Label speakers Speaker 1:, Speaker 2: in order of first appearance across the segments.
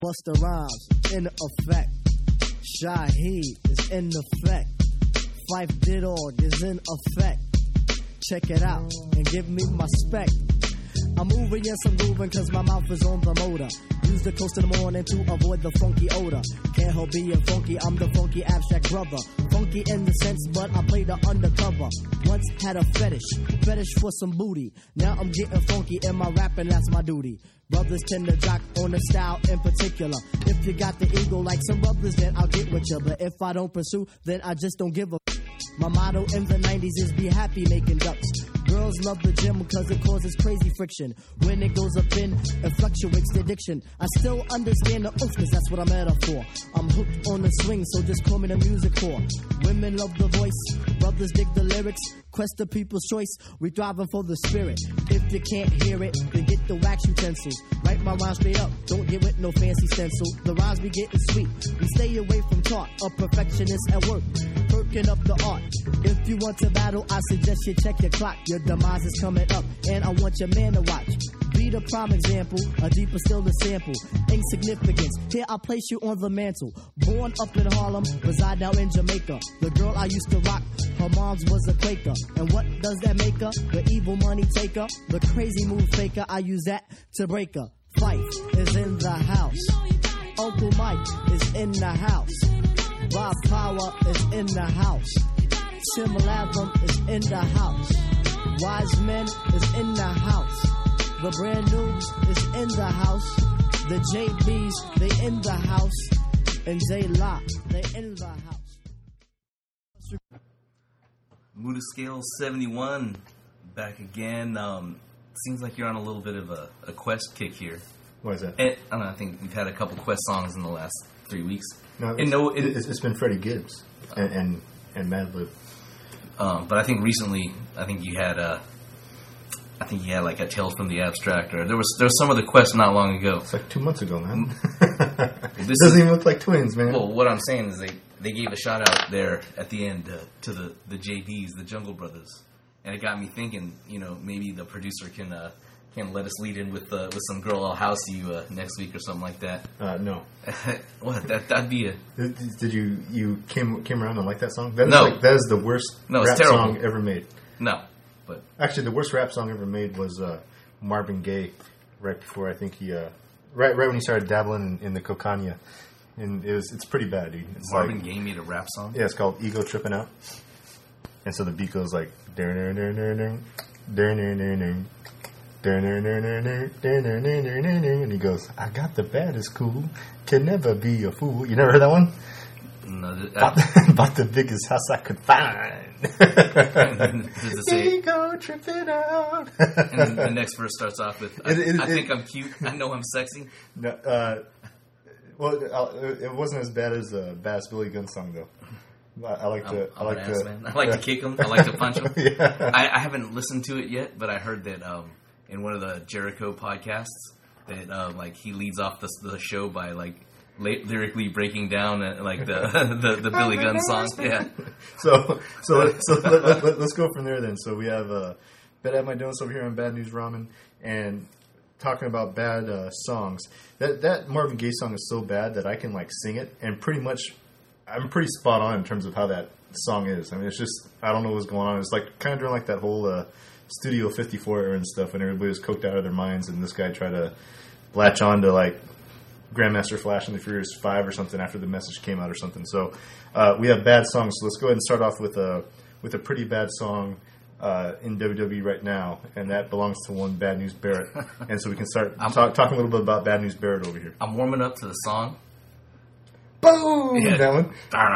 Speaker 1: Busta Rhymes in effect. Shaheed is in effect. Phife Didog is in effect. Check it out and give me my spec. I'm moving, yes, I'm grooving, cause my mouth is on the motor. Use the coast in the morning to avoid the funky odor. Can't help being funky, I'm the funky abstract brother. Funky in the sense, but I play the undercover. Once had a fetish for some booty. Now I'm getting funky in my rapping, that's my duty. Brothers tend to jock on the style in particular. If you got the ego like some brothers, then I'll get with you. But if I don't pursue, then I just don't give a. My motto in the 90s is be happy making ducks. Girls love the gym because it causes crazy friction. When it goes up in, it fluctuates the addiction. I still understand the oof, cause that's what I'm at up for. I'm hooked on the swing, so just call me the music whore. Women love the voice, brothers dig the lyrics. Quest the people's choice, we thriving for the spirit. If you can't hear it, then get the wax utensils. Write my rhymes straight up, don't get with no fancy stencil. The rhymes be getting sweet, we stay away from talk. A perfectionist at work, perking up the art. If you want to battle, I suggest you check your clock. Your demise is coming up, and I want your man to watch. Be the prime example, a deeper still the sample. Insignificance, here I place you on the mantle. Born up in Harlem, reside now in Jamaica. The girl I used to rock, her mom's was a Quaker. And what does that make her? The evil money taker, the crazy move faker. I use that to break her. Phife is in the house. Uncle Mike is in the house. Rob Power is in the house. Tim Latham is in the house. Wise Men is in the house. The Brand News is in the house. The JBs, they in the house. And J Lock, they in the house.
Speaker 2: Muda Scale 71, back again. Seems like you're on a little bit of a Quest kick here.
Speaker 3: Why is that?
Speaker 2: I don't know, I think you've had a couple Quest songs in the last 3 weeks.
Speaker 3: No, it's been Freddie Gibbs and Madlib.
Speaker 2: But I think recently, you had like a Tales from the Abstract, or there was some other Quest not long ago.
Speaker 3: It's like 2 months ago, man. This doesn't even look like twins, man.
Speaker 2: Well, what I'm saying is they gave a shout out there at the end to the JDs, the Jungle Brothers, and it got me thinking. Maybe the producer can let us lead in with some Girl I'll House You next week or something like that.
Speaker 3: No.
Speaker 2: What? That'd be a.
Speaker 3: Did you came around and like that song? That is the worst
Speaker 2: rap
Speaker 3: song ever made.
Speaker 2: No, but
Speaker 3: actually the worst rap song ever made was Marvin Gaye. Right before I think he right when he started dabbling in the cocaine. And it's pretty bad, dude. It's
Speaker 2: Marvin Gaye made a rap song?
Speaker 3: Yeah, it's called Ego Tripping Out. And so the beat goes like and he goes, I got the baddest cool, can never be a fool. You never heard that one?
Speaker 2: No,
Speaker 3: bought the biggest house I could find.
Speaker 2: Does it say
Speaker 3: Ego Tripping Out?
Speaker 2: And the next verse starts off with I think I'm cute, I know I'm sexy.
Speaker 3: No, well, it wasn't as bad as the Bass Billy Gunn song, though. I like to
Speaker 2: kick him. I like to punch him.
Speaker 3: Yeah.
Speaker 2: I haven't listened to it yet, but I heard that in one of the Jericho podcasts that he leads off the show by lyrically breaking down the Billy Gunn song. Yeah.
Speaker 3: So let's go from there then. So we have Bet at My Donuts over here on Bad News Ramen, and talking about bad songs. That Marvin Gaye song is so bad that I can sing it, and I'm pretty spot on in terms of how that song is. I mean, it's just, I don't know what's going on. It's kind of during that whole Studio 54 era and stuff, when everybody was coked out of their minds, and this guy tried to latch on to Grandmaster Flash and the Furious 5 or something after the Message came out or something. So we have bad songs. So let's go ahead and start off with a pretty bad song in WWE right now, and that belongs to one Bad News Barrett. And so we can start talking a little bit about Bad News Barrett over here.
Speaker 2: I'm warming up to the song.
Speaker 3: Boom! Yeah. That one.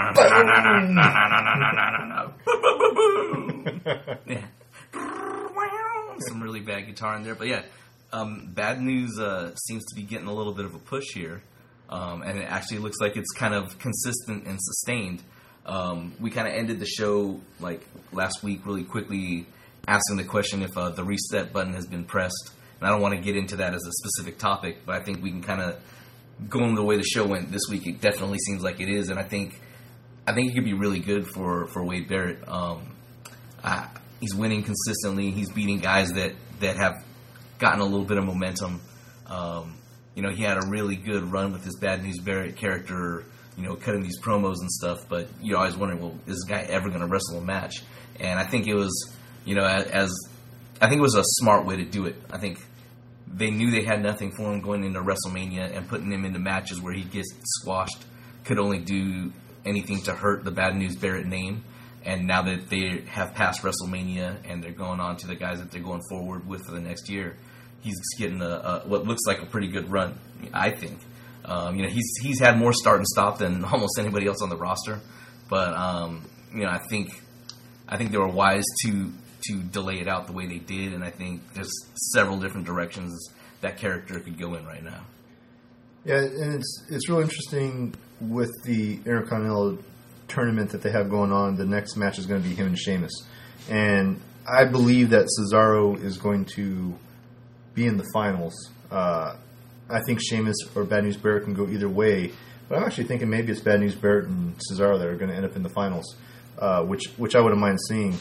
Speaker 2: Yeah. Some really bad guitar in there, but yeah. Bad News seems to be getting a little bit of a push here, and it actually looks like it's kind of consistent and sustained. We kind of ended the show last week really quickly, asking the question if the reset button has been pressed. And I don't want to get into that as a specific topic, but I think we can kind of go on the way the show went this week. It definitely seems like it is, and I think it could be really good for Wade Barrett. He's winning consistently. He's beating guys that have gotten a little bit of momentum. he had a really good run with this Bad News Barrett character, cutting these promos and stuff. But you always wondering, well, is this guy ever going to wrestle a match? And I think it was, I think it was a smart way to do it. I think they knew they had nothing for him going into WrestleMania, and putting him into matches where he gets squashed could only do anything to hurt the Bad News Barrett name. And now that they have passed WrestleMania and they're going on to the guys that they're going forward with for the next year, he's getting what looks like a pretty good run, I think. He's had more start and stop than almost anybody else on the roster. But, I think they were wise to delay it out the way they did, and I think there's several different directions that character could go in right now.
Speaker 3: Yeah, and it's real interesting with the Intercontinental tournament that they have going on. The next match is going to be him and Sheamus, and I believe that Cesaro is going to be in the finals. I think Sheamus or Bad News Barrett can go either way, but I'm actually thinking maybe it's Bad News Barrett and Cesaro that are going to end up in the finals, which I wouldn't mind seeing.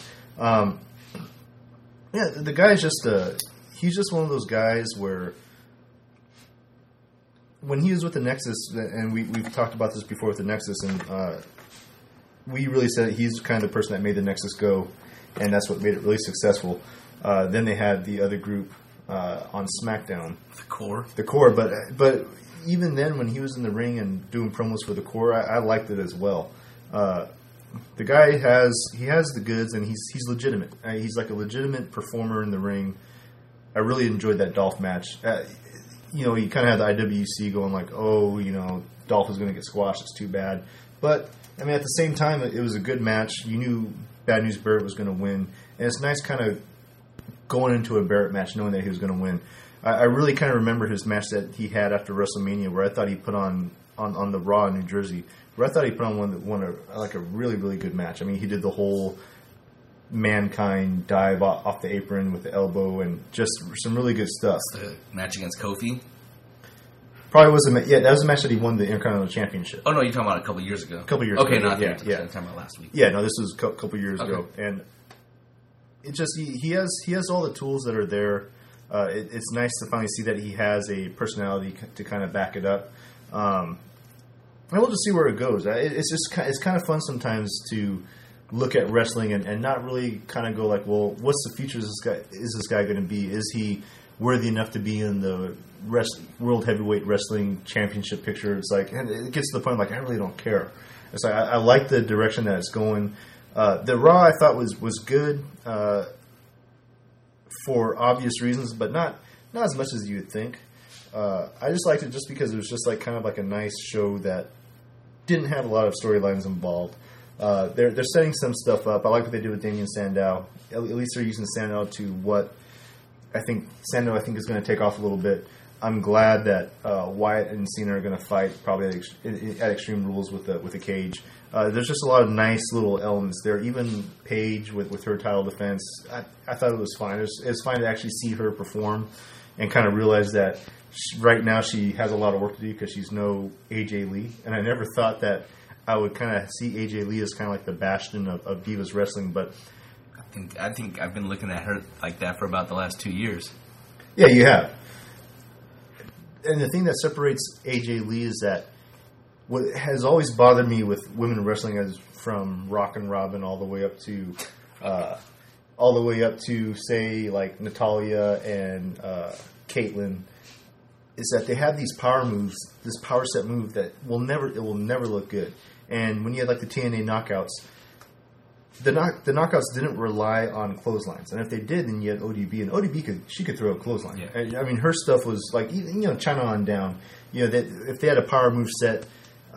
Speaker 3: Yeah, the guy's he's just one of those guys where when he was with the Nexus, and we've talked about this before with the Nexus, and we really said he's kind of the person that made the Nexus go, and that's what made it really successful. Then they had the other group on SmackDown. The Core, but even then when he was in the ring and doing promos for the Core, I liked it as well. The guy has the goods, and he's legitimate. He's like a legitimate performer in the ring. I really enjoyed that Dolph match. You kind of had the IWC going like, oh, Dolph is going to get squashed. It's too bad. But, I mean, at the same time, it was a good match. You knew Bad News Barrett was going to win. And it's nice kind of going into a Barrett match knowing that he was going to win. I really kind of remember his match that he had after WrestleMania where I thought he put on the Raw in New Jersey, where I thought he put on one a really, really good match. I mean, he did the whole Mankind dive off the apron with the elbow and just some really good stuff.
Speaker 2: The match against Kofi?
Speaker 3: Probably was that was a match that he won the Intercontinental Championship.
Speaker 2: Oh, no, you're talking about a couple years ago.
Speaker 3: A couple years ago.
Speaker 2: Okay, not
Speaker 3: yeah.
Speaker 2: I'm talking about last week.
Speaker 3: Yeah, no, this was a couple years ago. And it just, he has all the tools that are there. It's nice to finally see that he has a personality to kind of back it up. And we'll just see where it goes. It's kind of fun sometimes to look at wrestling and not really kind of go like, well, what's the future is this guy going to be? Is he worthy enough to be in the World Heavyweight Wrestling Championship picture? It's like, and it gets to the point like I really don't care. It's like I like the direction that it's going. The Raw I thought was good for obvious reasons, but not as much as you would think. I just liked it just because it was just like kind of like a nice show that didn't have a lot of storylines involved. They're setting some stuff up. I like what they did with Damien Sandow. At least they're using Sandow to what I think Sandow is going to take off a little bit. I'm glad that Wyatt and Cena are going to fight probably at Extreme Rules with the cage. There's just a lot of nice little elements there. Even Paige with her title defense, I thought it was fine. It was fine to actually see her perform and kind of realize that right now she has a lot of work to do because she's no AJ Lee. And I never thought that I would kind of see AJ Lee as kind of like the bastion of Divas Wrestling, but
Speaker 2: I think I've been looking at her like that for about the last 2 years.
Speaker 3: Yeah, you have. And the thing that separates AJ Lee is that what has always bothered me with women in wrestling is from Rock and Robin all the way up to say like Natalya and Caitlyn, is that they have these power moves, this power set move that will never look good. And when you had like the TNA knockouts, the knockouts didn't rely on clotheslines, and if they did, then you had ODB, and ODB could throw a clothesline. Yeah. I mean, her stuff was like China on down. That if they had a power move set,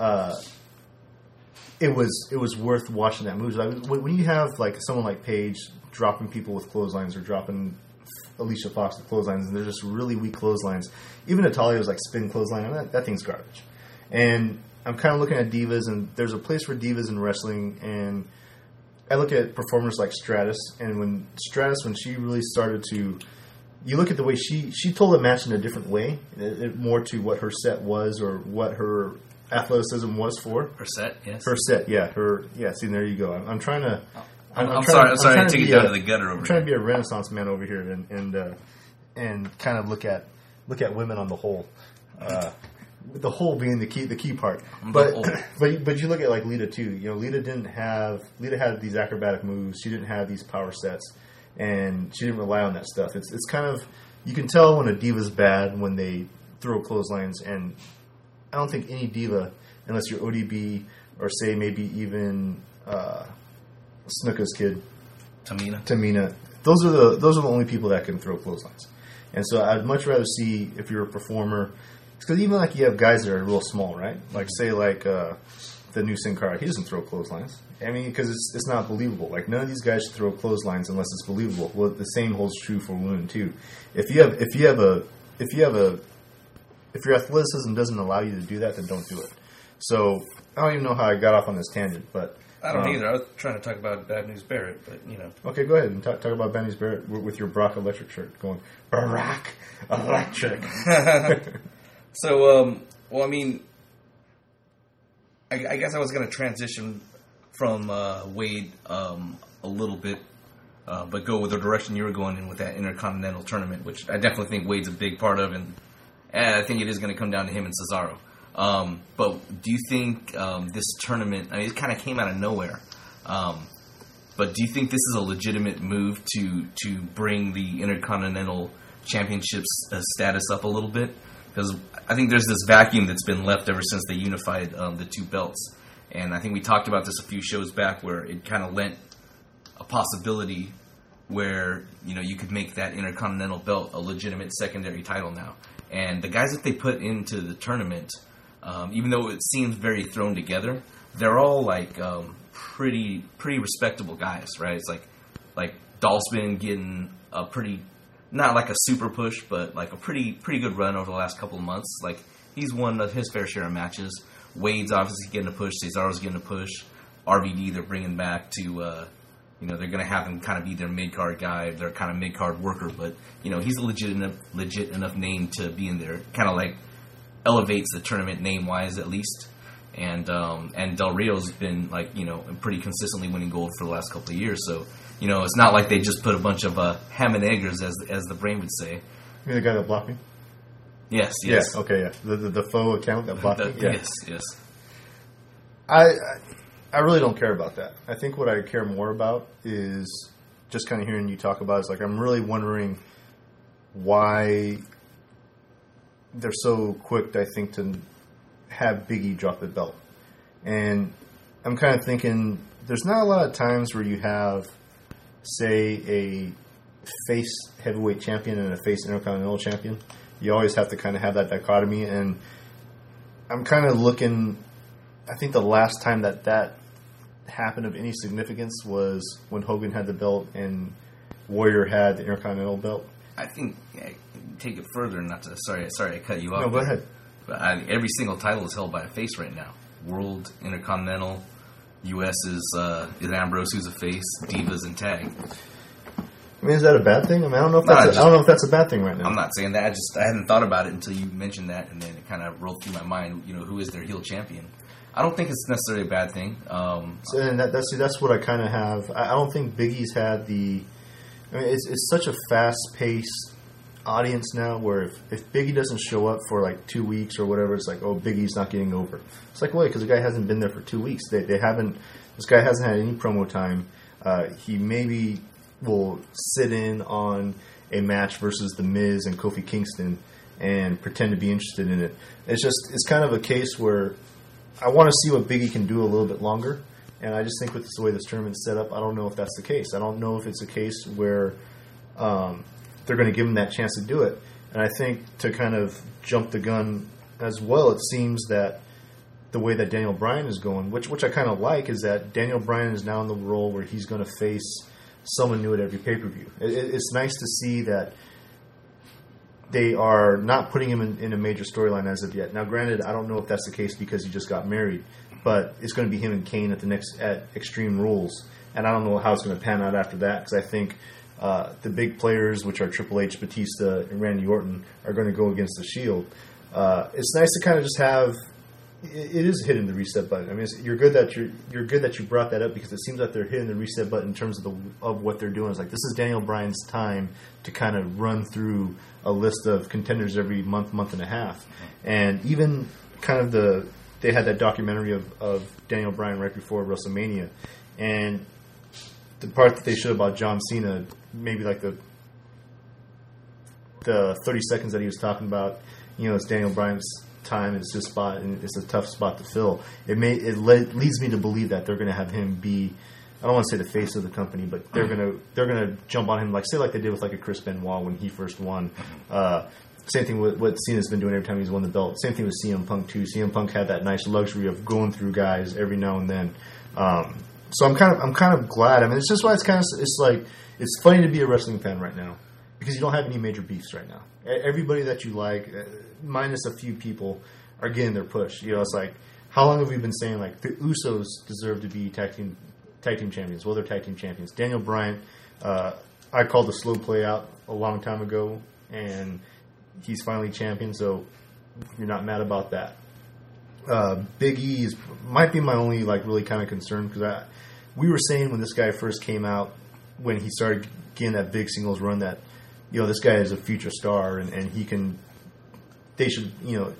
Speaker 3: it was worth watching that move. Like, when you have like someone like Paige dropping people with clotheslines or dropping Alicia Fox with clotheslines, and they're just really weak clotheslines. Even Natalya was like spin clothesline. I mean, that thing's garbage. And I'm kind of looking at divas, and there's a place for divas in wrestling, and I look at performers like Stratus, and when she really started to, you look at the way she told the match in a different way, more to what her set was or what her athleticism was for.
Speaker 2: Her set, yes.
Speaker 3: Her set, yeah. See, there you go. I'm trying to.
Speaker 2: I'm sorry to take it down to the gutter over here.
Speaker 3: I'm trying to be a Renaissance man over here and kind of look at women on the whole. The hole being the key part. But you look at like Lita too. You know, Lita had these acrobatic moves. She didn't have these power sets, and she didn't rely on that stuff. It's kind of, you can tell when a diva's bad when they throw clotheslines, and I don't think any diva, unless you're ODB or say maybe even Snuka's kid, Tamina. Those are the only people that can throw clotheslines. And so I'd much rather see, if you're a performer, because even like you have guys that are real small, right? Like say like the new Sin Cara, he doesn't throw clotheslines. I mean, because it's not believable. Like none of these guys should throw clotheslines unless it's believable. Well, the same holds true for women too. If your athleticism doesn't allow you to do that, then don't do it. So I don't even know how I got off on this tangent, but
Speaker 2: I don't either. I was trying to talk about Bad News Barrett, but you know.
Speaker 3: Okay, go ahead and talk about Bad News Barrett with your Brock Electric shirt, going Brock Electric.
Speaker 2: So, well, I mean, I guess I was going to transition from Wade a little bit, but go with the direction you were going in with that Intercontinental Tournament, which I definitely think Wade's a big part of, and I think it is going to come down to him and Cesaro. But do you think this tournament, I mean, it kind of came out of nowhere, but do you think this is a legitimate move to bring the Intercontinental Championship's status up a little bit? Because I think there's this vacuum that's been left ever since they unified the two belts. And I think we talked about this a few shows back where it kind of lent a possibility where, you know, you could make that Intercontinental belt a legitimate secondary title now. And the guys that they put into the tournament, even though it seems very thrown together, they're all like pretty respectable guys, right? It's like Dolph's been getting a pretty, not like a super push, but like a pretty good run over the last couple of months. Like he's won his fair share of matches. Wade's obviously getting a push. Cesaro's getting a push. RVD they're bringing back to, you know, they're going to have him kind of be their mid-card guy, their kind of mid-card worker. But, you know, he's a legit enough name to be in there. Kind of like elevates the tournament name-wise at least. And Del Rio's been, like, you know, pretty consistently winning gold for the last couple of years. So, you know, it's not like they just put a bunch of ham and eggers, as the brain would say.
Speaker 3: You mean the guy that blocked me?
Speaker 2: Yes.
Speaker 3: Yeah, okay, yeah. The faux account that blocked me? Yeah.
Speaker 2: Yes.
Speaker 3: I really don't care about that. I think what I care more about is just kind of hearing you talk about it. It's like I'm really wondering why they're so quick, I think, to have Big E drop the belt. And I'm kind of thinking there's not a lot of times where you have, say, a face heavyweight champion and a face intercontinental champion. You always have to kind of have that dichotomy. And I'm kind of looking, I think the last time that happened of any significance was when Hogan had the belt and Warrior had the Intercontinental belt.
Speaker 2: I think, take it further, sorry I cut you off.
Speaker 3: No, go ahead.
Speaker 2: But every single title is held by a face right now. World, Intercontinental, US is Ambrose, who's a face, Divas, and Tag.
Speaker 3: I mean, is that a bad thing? I mean, I don't know if that's a bad thing right now.
Speaker 2: I'm not saying that. I hadn't thought about it until you mentioned that, and then it kind of rolled through my mind. You know, who is their heel champion? I don't think it's necessarily a bad thing.
Speaker 3: And that's what I kind of have. I don't think Big E's had the. I mean, it's such a fast-paced audience now. Where if Big E doesn't show up for like 2 weeks or whatever, it's like, oh, Big E's not getting over. It's like, wait, because the guy hasn't been there for 2 weeks. They haven't. This guy hasn't had any promo time. He maybe will sit in on a match versus The Miz and Kofi Kingston and pretend to be interested in it. It's kind of a case where I want to see what Big E can do a little bit longer, and I just think with the way this tournament's set up, I don't know if that's the case. I don't know if it's a case where they're going to give him that chance to do it. And I think to kind of jump the gun as well, it seems that the way that Daniel Bryan is going, which I kind of like, is that Daniel Bryan is now in the role where he's going to face someone new at every pay-per-view. It's nice to see that they are not putting him in a major storyline as of yet. Now, granted, I don't know if that's the case because he just got married, but it's going to be him and Kane at Extreme Rules, and I don't know how it's going to pan out after that because I think the big players, which are Triple H, Batista, and Randy Orton, are going to go against the Shield. It's nice to kind of just have It is hitting the reset button. I mean, you're good that you brought that up, because it seems like they're hitting the reset button in terms of what they're doing. It's like, this is Daniel Bryan's time to kind of run through a list of contenders every month and a half, and even kind of they had that documentary of Daniel Bryan right before WrestleMania, and the part that they showed about John Cena, maybe like the 30 seconds that he was talking about, it's Daniel Bryan's time, it's his spot, and it's a tough spot to fill. It leads me to believe that they're going to have him be, I don't want to say the face of the company, but they're gonna jump on him like they did with like a Chris Benoit when he first won. Same thing with what Cena's been doing every time he's won the belt. Same thing with CM Punk too. CM Punk had that nice luxury of going through guys every now and then. So I'm kind of glad. I mean, it's just why it's funny to be a wrestling fan right now, because you don't have any major beefs right now. Everybody that you like, minus a few people, are getting their push. It's like, how long have we been saying like the Usos deserve to be tag team champions? Well, they're tag team champions. Daniel Bryan, I called the slow play out a long time ago, and he's finally champion. So you're not mad about that. Big E might be my only like really kind of concern, because we were saying when this guy first came out, when he started getting that big singles run, that this guy is a future star, and they should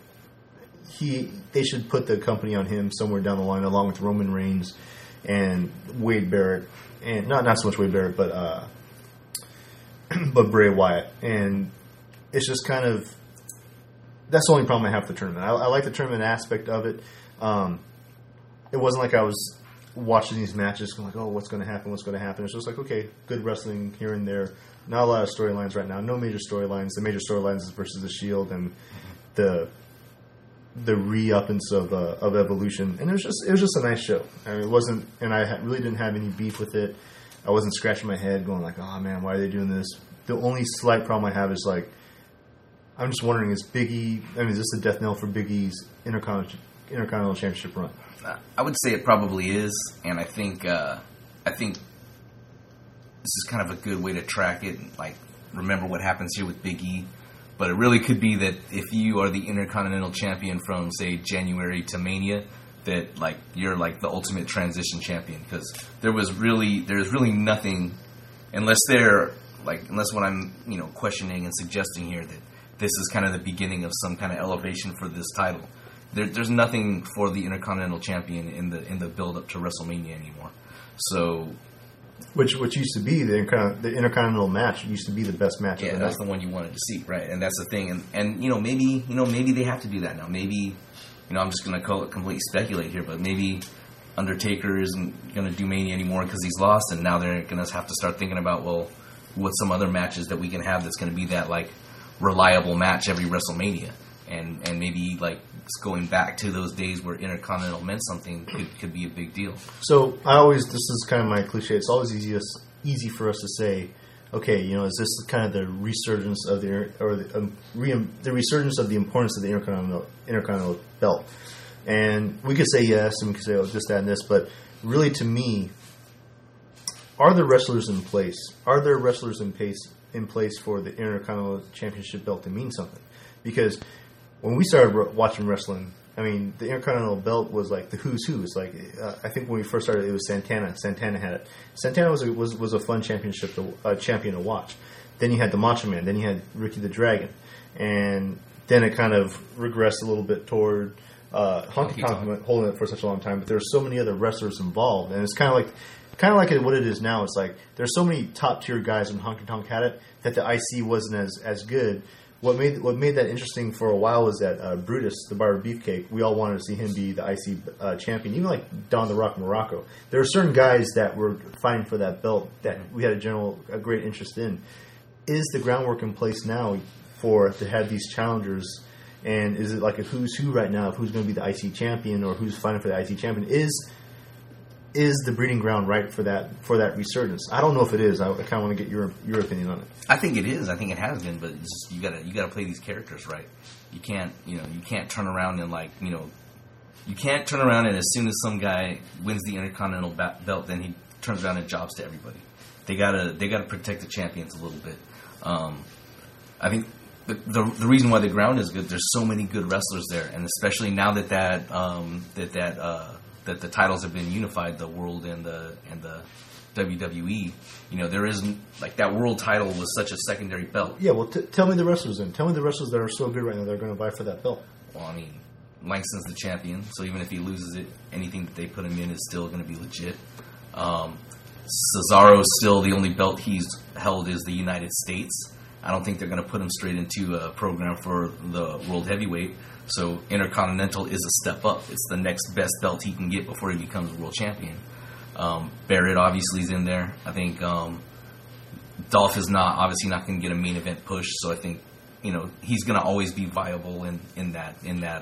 Speaker 3: put the company on him somewhere down the line, along with Roman Reigns and Wade Barrett, and not so much Wade Barrett, but Bray Wyatt. And it's just kind of, that's the only problem I have with the tournament. I like the tournament aspect of it. It wasn't like I was watching these matches going like, oh, what's going to happen? It's just like, okay, good wrestling here and there. Not a lot of storylines right now. No major storylines. The major storylines is versus the Shield and the re-uppance of Evolution. And it was just a nice show. I mean, it wasn't, and I really didn't have any beef with it. I wasn't scratching my head going like, oh man, why are they doing this? The only slight problem I have is like, I'm just wondering, is Big E, is this a death knell for Big E's Intercontinental Championship run?
Speaker 2: I would say it probably is, and I think this is kind of a good way to track it and like remember what happens here with Big E. But it really could be that if you are the Intercontinental Champion from, say, January to Mania, that like you're like the ultimate transition champion, because there's really nothing, unless what I'm questioning and suggesting here, that this is kind of the beginning of some kind of elevation for this title. There's nothing for the Intercontinental Champion in the build up to WrestleMania anymore. So, which used to be the Intercontinental match used to be the best match. Yeah, that's the one you wanted to see, right? And that's the thing. And maybe they have to do that now. Maybe I'm just going to completely speculate here, but maybe Undertaker isn't going to do Mania anymore because he's lost, and now they're going to have to start thinking about, well, what's some other matches that we can have that's going to be that like reliable match every WrestleMania, and maybe like going back to those days where Intercontinental meant something could be a big deal. So
Speaker 3: this is kind of my cliche. It's always easy for us to say, okay, is this kind of the resurgence of the resurgence of the importance of the Intercontinental belt? And we could say yes, and we could say, oh, this, that, and this, but really, to me, are there wrestlers in place? Are there wrestlers in place for the Intercontinental Championship belt to mean something? Because when we started watching wrestling, the Intercontinental belt was like the who's who. It's like, I think when we first started, it was Santana. Santana had it. Santana was a fun champion to watch. Then you had the Macho Man. Then you had Ricky the Dragon. And then it kind of regressed a little bit toward Honky Tonk holding it for such a long time. But there were so many other wrestlers involved. And it's kind of like what it is now. It's like there's so many top tier guys when Honky Tonk had it that the IC wasn't as good. What made that interesting for a while was that Brutus, the Barber Beefcake, we all wanted to see him be the IC champion. Even like Don the Rock Morocco. There were certain guys that were fighting for that belt that we had a great interest in. Is the groundwork in place now to have these challengers? And is it like a who's who right now of who's going to be the IC champion or who's fighting for the IC champion? Is the breeding ground right for that resurgence? I don't know if it is. I kind of want to get your opinion on it.
Speaker 2: I think it is. I think it has been, but it's just, you gotta play these characters right. You can't turn around and you can't turn around and as soon as some guy wins the Intercontinental belt, then he turns around and jobs to everybody. They gotta protect the champions a little bit. I think the reason why the ground is good, there's so many good wrestlers there, and especially now that the titles have been unified, the world and the WWE, there isn't like that world title was such a secondary belt.
Speaker 3: Yeah, well, tell me the wrestlers then. Tell me the wrestlers that are so good right now that are going to vie for that belt.
Speaker 2: Well, I mean, Langston's the champion, so even if he loses it, anything that they put him in is still going to be legit. Cesaro's still the only belt he's held is the United States. I don't think they're going to put him straight into a program for the World Heavyweight. So Intercontinental is a step up. It's the next best belt he can get before he becomes World Champion. Barrett obviously is in there. I think Dolph is obviously not going to get a main event push. So I think he's going to always be viable in that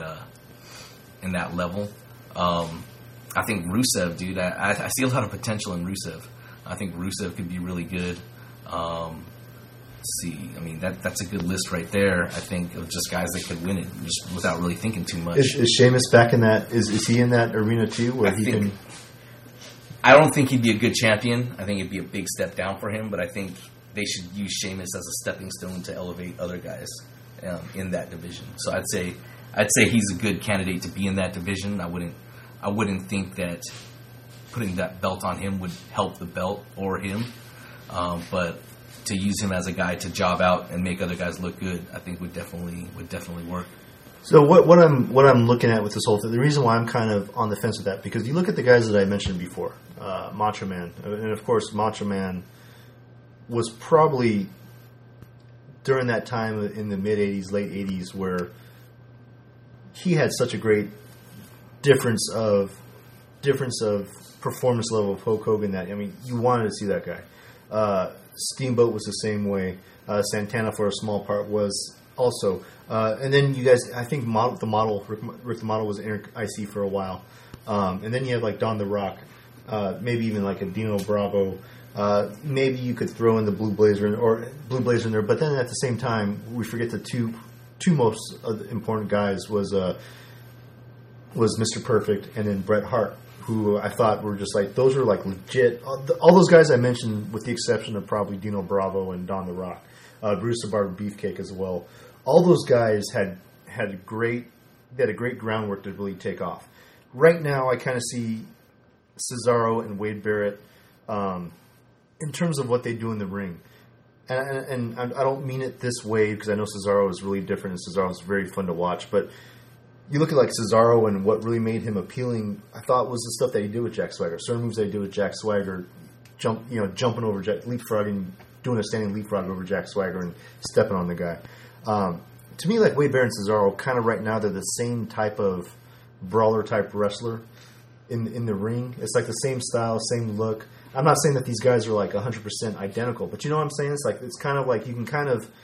Speaker 2: level. I think Rusev, dude. I see a lot of potential in Rusev. I think Rusev could be really good. Let's see, I mean that's a good list right there. I think of just guys that could win it just without really thinking too much.
Speaker 3: Is Sheamus back in that? Is he in that arena too? Where
Speaker 2: I don't think he'd be a good champion. I think it'd be a big step down for him. But I think they should use Sheamus as a stepping stone to elevate other guys in that division. So I'd say he's a good candidate to be in that division. I wouldn't think that putting that belt on him would help the belt or him, but to use him as a guy to job out and make other guys look good, I think would definitely work.
Speaker 3: So what I'm looking at with this whole thing, the reason why I'm kind of on the fence with that, because you look at the guys that I mentioned before, Macho Man, and of course Macho Man was probably during that time in the mid '80s, late '80s, where he had such a great difference of performance level of Hulk Hogan that you wanted to see that guy. Steamboat was the same way. Santana, for a small part, was also. And then you guys, I think Rick the Model was IC for a while. And then you have like Don the Rock, maybe even like a Dino Bravo. Maybe you could throw in the Blue Blazer in there. But then at the same time, we forget the two most important guys was Mr. Perfect and then Bret Hart, who I thought were just like, those are like legit. All those guys I mentioned, with the exception of probably Dino Bravo and Don the Rock, Bruce the Barber Beefcake as well. All those guys had a great groundwork to really take off. Right now, I kind of see Cesaro and Wade Barrett in terms of what they do in the ring. And I don't mean it this way because I know Cesaro is really different and Cesaro is very fun to watch, but you look at like Cesaro and what really made him appealing, I thought, was the stuff that he did with Jack Swagger. Certain moves that he did with Jack Swagger, jumping over leapfrogging, doing a standing leapfrog over Jack Swagger and stepping on the guy. To me, like Wade Barrett and Cesaro, kind of right now, they're the same type of brawler type wrestler in the ring. It's like the same style, same look. I'm not saying that these guys are like 100% identical, but you know what I'm saying? It's kind of like you can kind of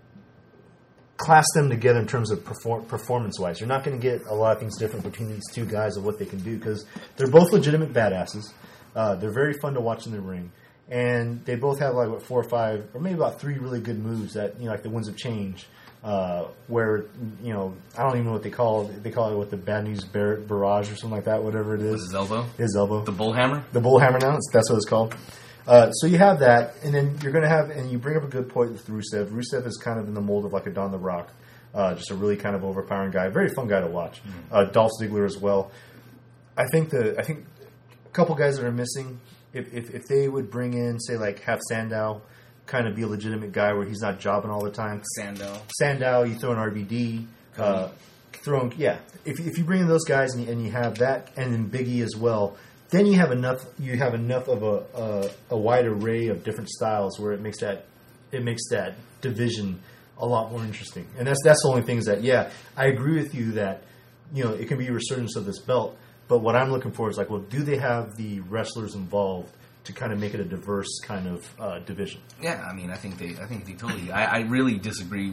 Speaker 3: class them together in terms of performance-wise. You're not going to get a lot of things different between these two guys of what they can do because they're both legitimate badasses. They're very fun to watch in the ring. And they both have like 4 or 5 or maybe about 3 really good moves that, like the Winds of Change, where, I don't even know what they call it. They call it the Bad News Barrage or something like that, whatever it is.
Speaker 2: His elbow?
Speaker 3: His elbow.
Speaker 2: The Bullhammer?
Speaker 3: The Bullhammer now, that's what it's called. So you have that, and then you're going to have, and you bring up a good point with Rusev. Rusev is kind of in the mold of like a Don the Rock, just a really kind of overpowering guy, very fun guy to watch. Dolph Ziggler as well. I think a couple guys that are missing, if they would bring in, say, like have Sandow kind of be a legitimate guy where he's not jobbing all the time. Sandow, you throw an RVD, If you bring in those guys and you have that, and then Big E as well. Then you have enough of a wide array of different styles where it makes that division a lot more interesting. And that's the only thing is that, I agree with you that, it can be a resurgence of this belt, but what I'm looking for is like, well, do they have the wrestlers involved to kind of make it a diverse kind of division?
Speaker 2: Yeah, I mean, I think they totally. I really disagree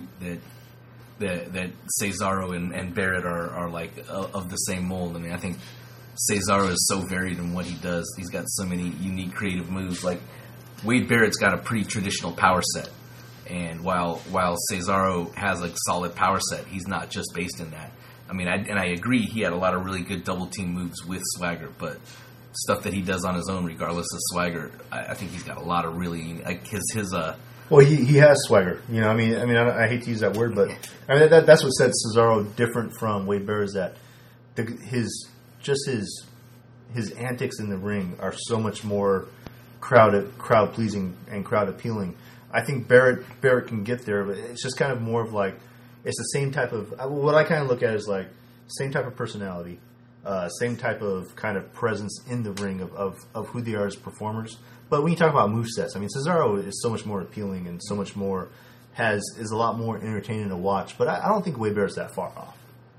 Speaker 2: that Cesaro and Barrett are like of the same mold. I mean, I think Cesaro is so varied in what he does. He's got so many unique creative moves. Like Wade Barrett's got a pretty traditional power set, and while Cesaro has a solid power set, he's not just based in that. I mean, I agree he had a lot of really good double team moves with Swagger, but stuff that he does on his own, regardless of Swagger, I think he's got a lot of really like his
Speaker 3: Well, he has swagger. You know, I hate to use that word, but I mean that's what sets Cesaro different from Wade Barrett, is that his antics in the ring are so much more crowd pleasing and crowd appealing. I think Barrett can get there, but it's just kind of more of like, it's the same type of, what I kind of look at is like same type of personality, same type of kind of presence in the ring of who they are as performers. But when you talk about movesets, I mean, Cesaro is so much more appealing and so much more is a lot more entertaining to watch. But I don't think Wade Barrett's that far off.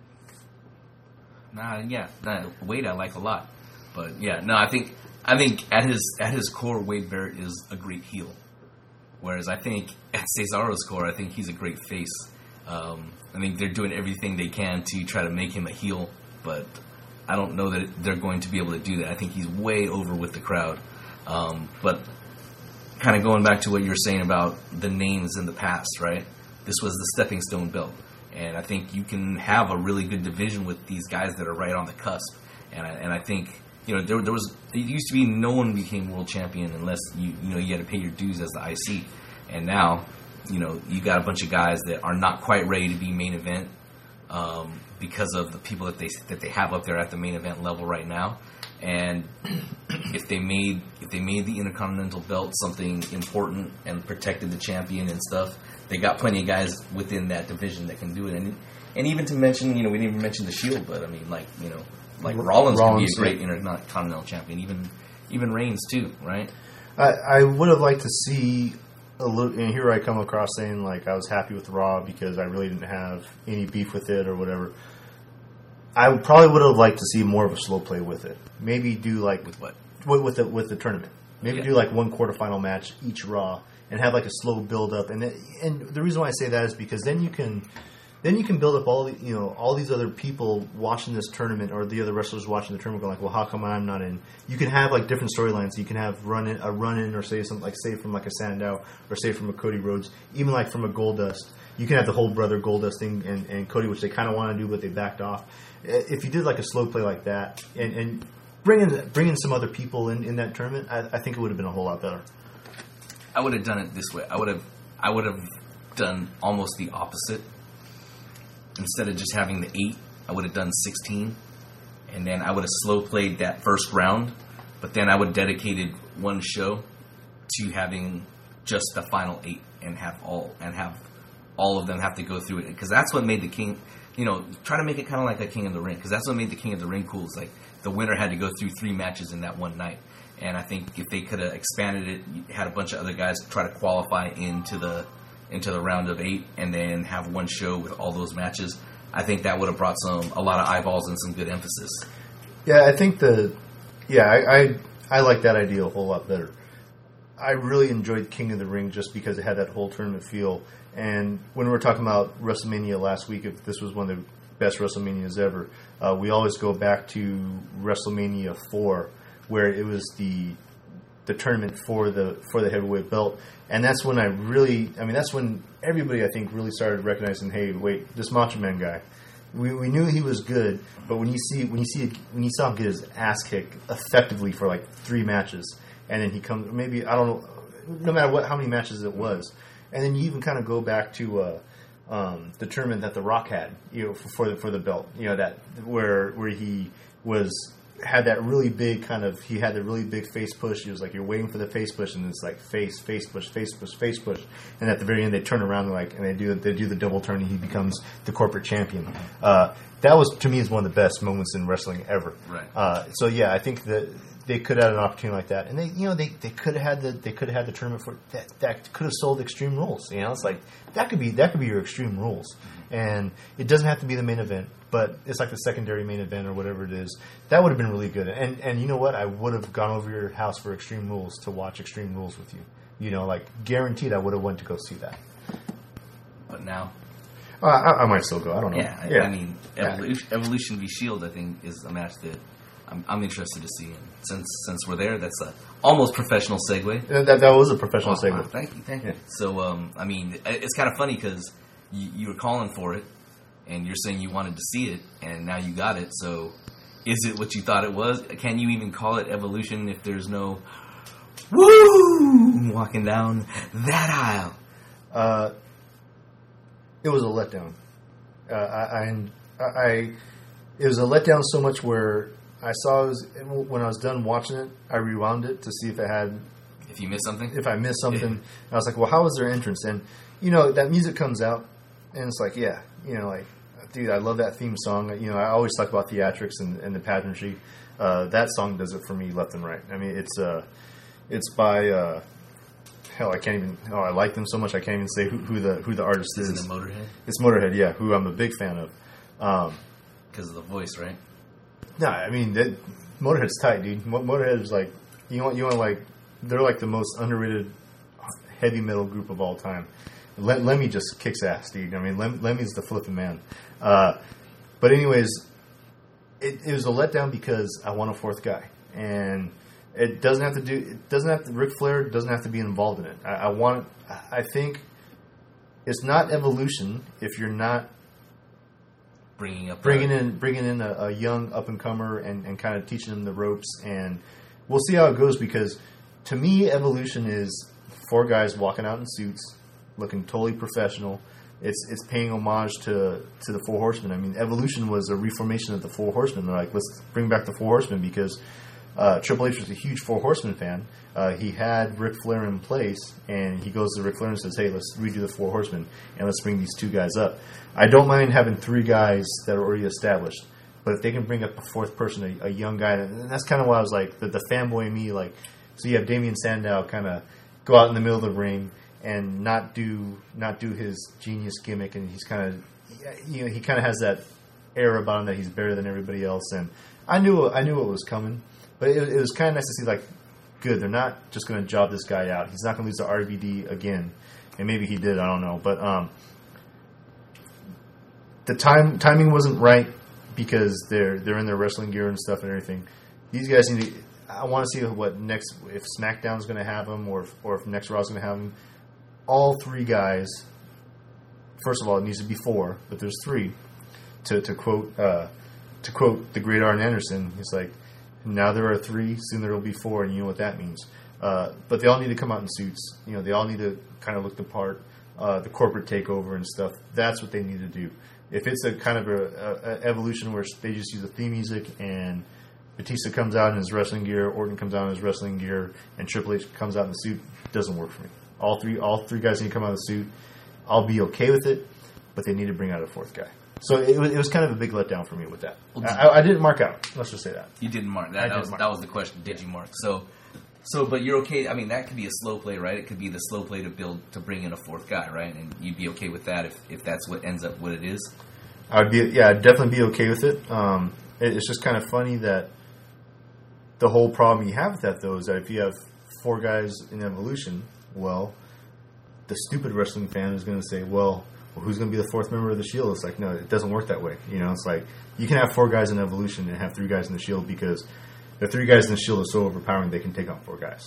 Speaker 2: Wade I like a lot, but I think at his core, Wade Barrett is a great heel, whereas I think at Cesaro's core, I think he's a great face. I think they're doing everything they can to try to make him a heel, but I don't know that they're going to be able to do that. I think he's way over with the crowd. But kind of going back to what you're saying about the names in the past, right? This was the stepping stone belt. And I think you can have a really good division with these guys that are right on the cusp. And I think, you know, it used to be no one became world champion unless you had to pay your dues as the IC. And now, you know, you got a bunch of guys that are not quite ready to be main event because of the people that they have up there at the main event level right now. And if they made the Intercontinental belt something important and protected the champion and stuff, they got plenty of guys within that division that can do it. And even to mention, you know, we didn't even mention the Shield, but I mean, like Rollins could be a great Intercontinental champion, even Reigns too, right?
Speaker 3: I would have liked to see a little, and here I come across saying like I was happy with Raw because I really didn't have any beef with it or whatever. I probably would have liked to see more of a slow play with it. Maybe do like
Speaker 2: with what?
Speaker 3: With the tournament. Maybe do like one quarterfinal match each Raw and have like a slow build up. And the reason why I say that is because then you can build up all these other people watching this tournament or the other wrestlers watching the tournament going like, well, how come I'm not in? You can have like different storylines. You can have a run in or say something like say from like a Sandow or say from a Cody Rhodes, even like from a Goldust. You can have the whole brother Goldust thing and Cody, which they kind of want to do, but they backed off. If you did like a slow play like that and bring in some other people in that tournament, I think it would have been a whole lot better.
Speaker 2: I would have done it this way. I would have done almost the opposite. Instead of just having the 8, I would have done 16, and then I would have slow played that first round. But then I would have dedicated one show to having just the final 8 and have all of them have to go through it, because that's what made the King. You know, try to make it kind of like a King of the Ring, because that's what made the King of the Ring cool. It's like the winner had to go through 3 matches in that one night. And I think if they could have expanded it, had a bunch of other guys try to qualify into the round of 8, and then have one show with all those matches, I think that would have brought a lot of eyeballs and some good emphasis.
Speaker 3: Yeah, I think I like that idea a whole lot better. I really enjoyed King of the Ring just because it had that whole tournament feel. And when we were talking about WrestleMania last week, if this was one of the best WrestleManias ever, we always go back to WrestleMania 4, where it was the tournament for the heavyweight belt. And that's when that's when everybody, I think, really started recognizing, hey, wait, this Macho Man guy, we knew he was good, but when you saw him get his ass kicked effectively for like 3 matches, and then he comes, maybe, I don't know, no matter how many matches it was, and then you even kind of go back to the tournament that The Rock had, you know, for the belt, you know, that where he had that really big he had the really big face push. He was like, you're waiting for the face push, and it's like face push, and at the very end they turn around and they do the double turn, and he becomes the corporate champion. That was, to me, is one of the best moments in wrestling ever.
Speaker 2: Right.
Speaker 3: So yeah, I think that they could have had an opportunity like that, and they could have had the tournament for that could have sold Extreme Rules. You know, it's like that could be your Extreme Rules, and it doesn't have to be the main event, but it's like the secondary main event or whatever it is. That would have been really good. And you know what? I would have gone over your house for Extreme Rules to watch Extreme Rules with you. You know, like guaranteed, I would have went to go see that.
Speaker 2: But now,
Speaker 3: I might still go. I don't know.
Speaker 2: Yeah. I mean, Evolution v Shield, I think, is a match that I'm interested to see. And since we're there, that's a almost professional segue.
Speaker 3: That was a professional segue.
Speaker 2: Thank you. Yeah. So, I mean, it's kind of funny because you were calling for it, and you're saying you wanted to see it, and now you got it. So, is it what you thought it was? Can you even call it Evolution if there's no woo walking down that aisle?
Speaker 3: It was a letdown. It was a letdown so much where I saw it was, when I was done watching it, I rewound it to see if it had.
Speaker 2: If you missed something?
Speaker 3: If I missed something. I was like, well, how was their entrance? And, you know, that music comes out, and it's like, yeah, you know, like, dude, I love that theme song. You know, I always talk about theatrics and the pageantry. That song does it for me left and right. I mean, it's by, hell, I can't even, I like them so much I can't even say who the artist is.
Speaker 2: Isn't it Motorhead?
Speaker 3: It's Motorhead, yeah, who I'm a big fan of.
Speaker 2: Because of the voice, right?
Speaker 3: No, I mean, Motorhead's tight, dude. Motorhead is like, you want like, they're like the most underrated heavy metal group of all time. Lemmy just kicks ass, dude. I mean, Lemmy's the flipping man. But anyways, it was a letdown because I want a fourth guy, and it doesn't have to. Ric Flair doesn't have to be involved in it. I think it's not evolution if you're not bringing in a young up and comer and kind of teaching them the ropes, and we'll see how it goes, because to me, evolution is 4 guys walking out in suits, looking totally professional. It's paying homage to the Four Horsemen. I mean, Evolution was a reformation of the Four Horsemen. They're like, let's bring back the Four Horsemen, because Triple H was a huge Four Horsemen fan. He had Ric Flair in place, and he goes to Ric Flair and says, hey, let's redo the Four Horsemen, and let's bring these 2 guys up. I don't mind having 3 guys that are already established, but if they can bring up a 4th person, a young guy, and that's kind of why I was like, the fanboy in me, like, so you have Damien Sandow kind of go out in the middle of the ring and not do his genius gimmick, and he's kind of, you know, he kind of has that air about him that he's better than everybody else, and I knew it was coming, but it was kind of nice to see, like, good, they're not just going to job this guy out. He's not going to lose to RVD again, and maybe he did, I don't know, but the timing wasn't right, because they're in their wrestling gear and stuff and everything. These guys need to. I want to see what next, if SmackDown's going to have them, or if next Raw's going to have them. All 3 guys. First of all, it needs to be 4, but there's 3. To quote the great Arn Anderson, he's like, now there are 3, soon there will be 4, and you know what that means. But they all need to come out in suits. You know, they all need to kind of look the part. The corporate takeover and stuff. That's what they need to do. If it's a kind of a evolution where they just use the theme music and Batista comes out in his wrestling gear, Orton comes out in his wrestling gear, and Triple H comes out in the suit, it doesn't work for me. All three guys need to come out in the suit. I'll be okay with it, but they need to bring out a 4th guy. So it was kind of a big letdown for me with that. I didn't mark out. Let's just say that.
Speaker 2: You didn't mark that. That was the question. Did you mark? So, but you're okay. I mean, that could be a slow play, right? It could be the slow play to bring in a 4th guy, right? And you'd be okay with that if that's what ends up what it is.
Speaker 3: I'd definitely be okay with it. It's just kind of funny that the whole problem you have with that, though, is that if you have 4 guys in Evolution, well, the stupid wrestling fan is going to say, well, who's going to be the 4th member of the Shield? It's like, no, it doesn't work that way. You know, it's like you can have 4 guys in Evolution and have 3 guys in the Shield, because the 3 guys in the Shield are so overpowering they can take on 4 guys.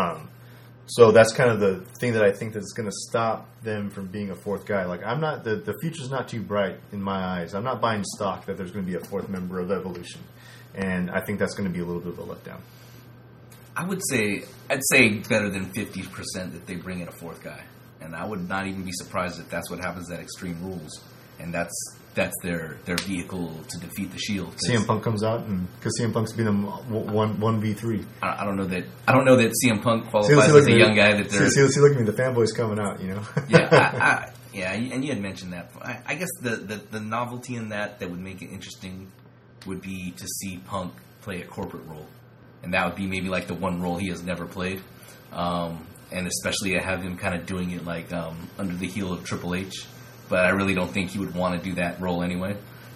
Speaker 3: So that's kind of the thing that I think that's going to stop them from being a 4th guy. Like, I'm not the future's not too bright in my eyes. I'm not buying stock that there's going to be a 4th member of Evolution, and I think that's going to be a little bit of a letdown.
Speaker 2: I'd say better than 50% that they bring in a 4th guy, and I would not even be surprised if that's what happens at Extreme Rules, and that's their vehicle to defeat the Shield.
Speaker 3: CM Punk comes out, and because CM Punk's beat them 1v3.
Speaker 2: I don't know that CM Punk qualifies as a young guy. That they're
Speaker 3: see, look at me, the fanboy's coming out, you know.
Speaker 2: Yeah, and you had mentioned that. I guess the novelty in that would make it interesting would be to see Punk play a corporate role, and that would be maybe like the one role he has never played, and especially to have him kind of doing it like under the heel of Triple H. But I really don't think he would want to do that role anyway.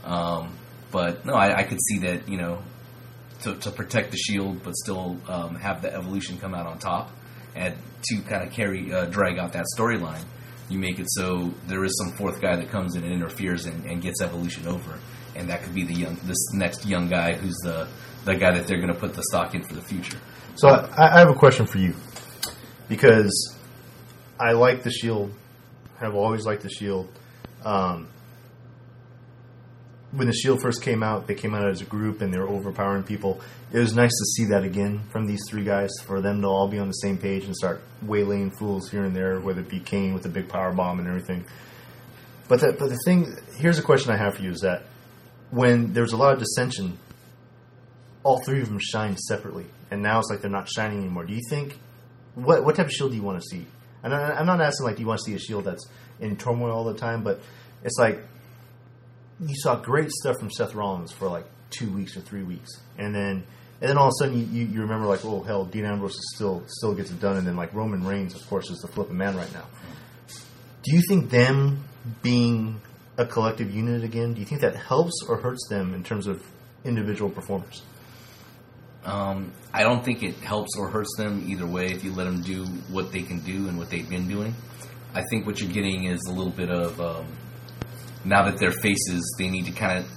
Speaker 2: But no, I could see that, you know, to protect the Shield, but still have the Evolution come out on top, and to kind of drag out that storyline. You make it so there is some 4th guy that comes in and interferes and gets Evolution over, and that could be this next young guy who's the guy that they're going to put the stock in for the future.
Speaker 3: So I have a question for you, because I like the Shield. I've always liked the Shield. when the Shield first came out, they came out as a group and they were overpowering people. It was nice to see that again from these three guys, for them to all be on the same page and start waylaying fools here and there, whether it be Kane with the big power bomb and everything. But the thing, here's a question I have for you, is that when there's a lot of dissension, all three of them shine separately, and now it's like they're not shining anymore. Do you think, what type of Shield do you want to see? And I'm not asking like, do you want to see a Shield that's in turmoil all the time, but it's like, you saw great stuff from Seth Rollins for like 2 weeks or 3 weeks, and then all of a sudden you remember like, oh hell, Dean Ambrose still gets it done, and then like Roman Reigns, of course, is the flipping man right now. Do you think them being a collective unit again, do you think that helps or hurts them in terms of individual performers?
Speaker 2: I don't think it helps or hurts them either way if you let them do what they can do and what they've been doing. I think what you're getting is a little bit of now that they're faces, they need to kind of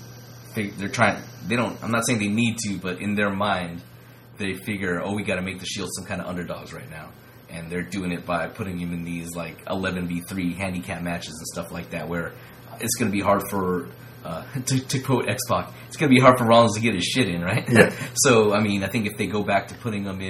Speaker 2: I'm not saying they need to, but in their mind they figure, we got to make the Shield some kind of underdogs right now, and they're doing it by putting them in these like 11v3 handicap matches and stuff like that, where it's going to be hard for to quote X-Pac, it's going to be hard for Rollins to get his shit in, right?
Speaker 3: Yeah.
Speaker 2: So I mean, I think if they go back to putting them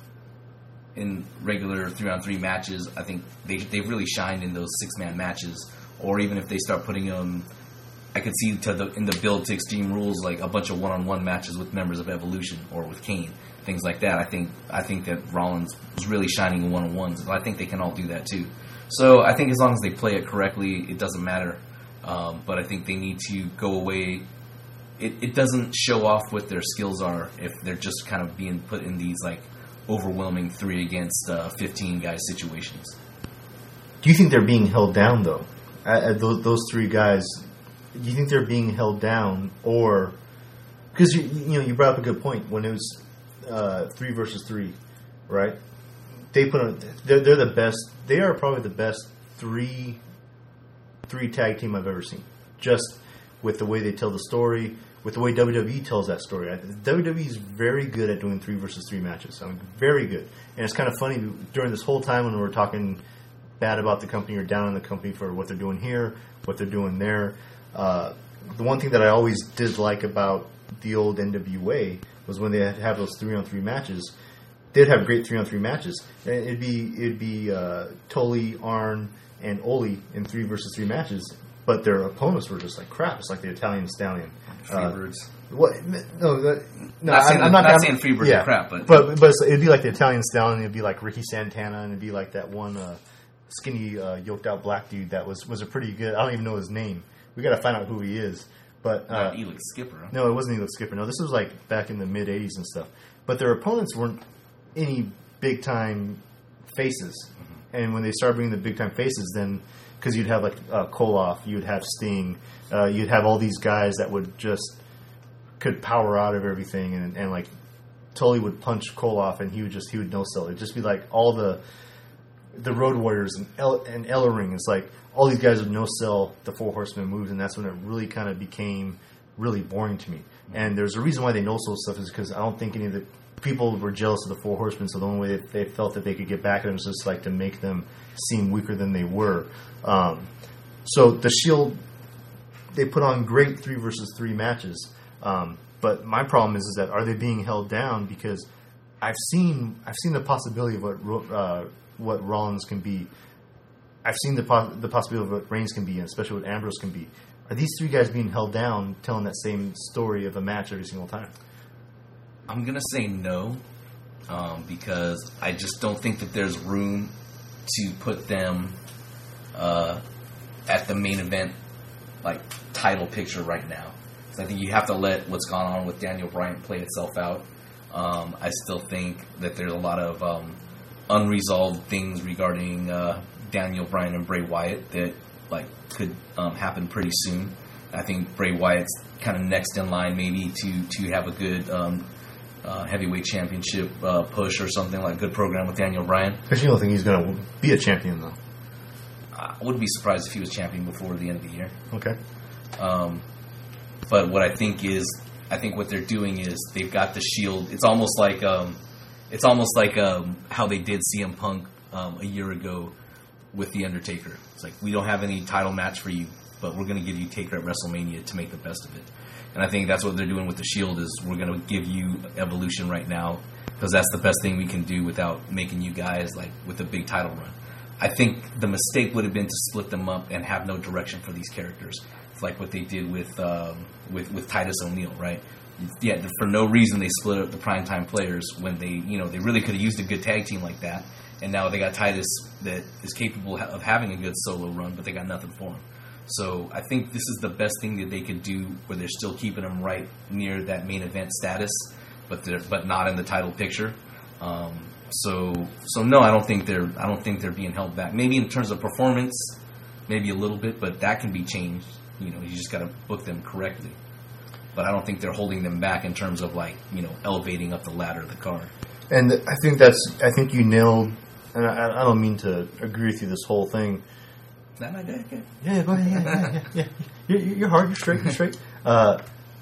Speaker 2: in regular 3-on-3 matches, I think they've really shined in those 6-man matches. Or even if they start putting them, I could see in the build to Extreme Rules, like a bunch of one-on-one matches with members of Evolution or with Kane, things like that. I think that Rollins was really shining in one-on-ones, but I think they can all do that too. So I think as long as they play it correctly, it doesn't matter. But I think they need to go away. It doesn't show off what their skills are if they're just kind of being put in these like overwhelming 3 against 15 guys situations.
Speaker 3: Do you think they're being held down though? Those 3 guys, do you think they're being held down, or because you brought up a good point when it was 3 versus 3, right? They they're the best. They are probably the best three tag team I've ever seen. Just with the way they tell the story, with the way WWE tells that story. WWE is very good at doing 3 versus 3 matches. I mean, very good. And it's kind of funny during this whole time when we were talking bad about the company or down on the company for what they're doing here, what they're doing there. The one thing that I always did like about the old NWA was when they had to have those 3-on-3 matches. They'd have great 3-on-3 matches. It'd be Tully, Arn, and Ole in 3 versus 3 matches, but their opponents were just like crap. It's like the Italian Stallion.
Speaker 2: Freebirds.
Speaker 3: What? No.
Speaker 2: I'm not saying Freebirds are crap,
Speaker 3: but it'd be like the Italian Stallion. It'd be like Ricky Santana, and it'd be like that one skinny, yoked out black dude that was a pretty good. I don't even know his name. We got to find out who he is. But
Speaker 2: not Elix Skipper. Huh?
Speaker 3: No, it wasn't Elix Skipper. No, this was like back in the mid '80s and stuff. But their opponents weren't any big time faces. Mm-hmm. And when they started bringing the big time faces, then because you'd have like Koloff, you'd have Sting, you'd have all these guys that would just could power out of everything, and like Tully would punch Koloff and he would no sell. It'd just be like all the Road Warriors and Ellering. It's like all these guys would no sell the 4 Horsemen moves, and that's when it really kind of became really boring to me. And there's a reason why they no sell stuff is because I don't think any of the people were jealous of the 4 Horsemen, so the only way they felt that they could get back at them was just like to make them seem weaker than they were. So the Shield, they put on great 3 versus 3 matches, but my problem is that are they being held down? Because I've seen the possibility of what Rollins can be. I've seen the possibility of what Reigns can be, and especially what Ambrose can be. Are these 3 guys being held down, telling that same story of a match every single time?
Speaker 2: I'm going to say no, because I just don't think that there's room to put them at the main event like title picture right now. So I think you have to let what's gone on with Daniel Bryan play itself out. I still think that there's a lot of unresolved things regarding Daniel Bryan and Bray Wyatt that like could happen pretty soon. I think Bray Wyatt's kind of next in line maybe to have a good heavyweight championship push or something, like a good program with Daniel Bryan.
Speaker 3: Because you don't think he's going to be a champion though?
Speaker 2: I wouldn't be surprised if he was champion before the end of the year.
Speaker 3: Okay.
Speaker 2: But what I think what they're doing is they've got the Shield. It's almost like how they did CM Punk a year ago with The Undertaker. It's like, we don't have any title match for you, but we're going to give you Taker at WrestleMania to make the best of it. And I think that's what they're doing with the Shield is we're going to give you Evolution right now because that's the best thing we can do without making you guys like with a big title run. I think the mistake would have been to split them up and have no direction for these characters. It's like what they did with Titus O'Neil, right? Yeah, for no reason they split up the primetime players when they really could have used a good tag team like that. And now they got Titus that is capable of having a good solo run, but they got nothing for him. So I think this is the best thing that they could do where they're still keeping them right near that main event status, but not in the title picture. So no, I don't think they're being held back. Maybe in terms of performance, maybe a little bit, but that can be changed. You just got to book them correctly. But I don't think they're holding them back in terms of elevating up the ladder of the card.
Speaker 3: And I think you nailed. And I don't mean to agree with you this whole thing.
Speaker 2: Is that my day? Okay.
Speaker 3: Yeah, go ahead. Yeah. You're hard. You're straight. The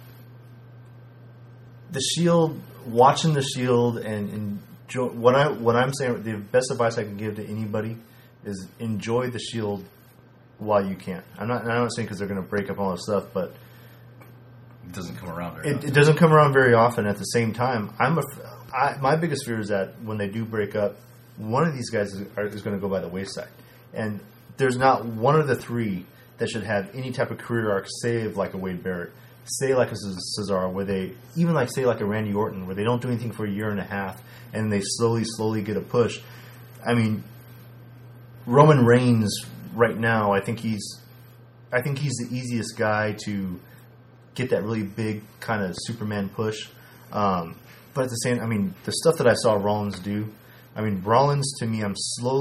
Speaker 3: Shield, watching the Shield, and what I'm saying, the best advice I can give to anybody is enjoy the Shield while you can. I'm not saying because they're going to break up all this stuff, but
Speaker 2: it doesn't come around very often.
Speaker 3: It doesn't come around very often. At the same time, my biggest fear is that when they do break up, one of these guys is going to go by the wayside. And there's not one of the three that should have any type of career arc, save like a Wade Barrett, say like a Cesaro, where they, even like say like a Randy Orton, where they don't do anything for a year and a half, and they slowly get a push. I mean, Roman Reigns right now, I think he's the easiest guy to get that really big kind of Superman push. But at the same, I mean, the stuff that I saw Rollins do, I mean, Rollins, to me,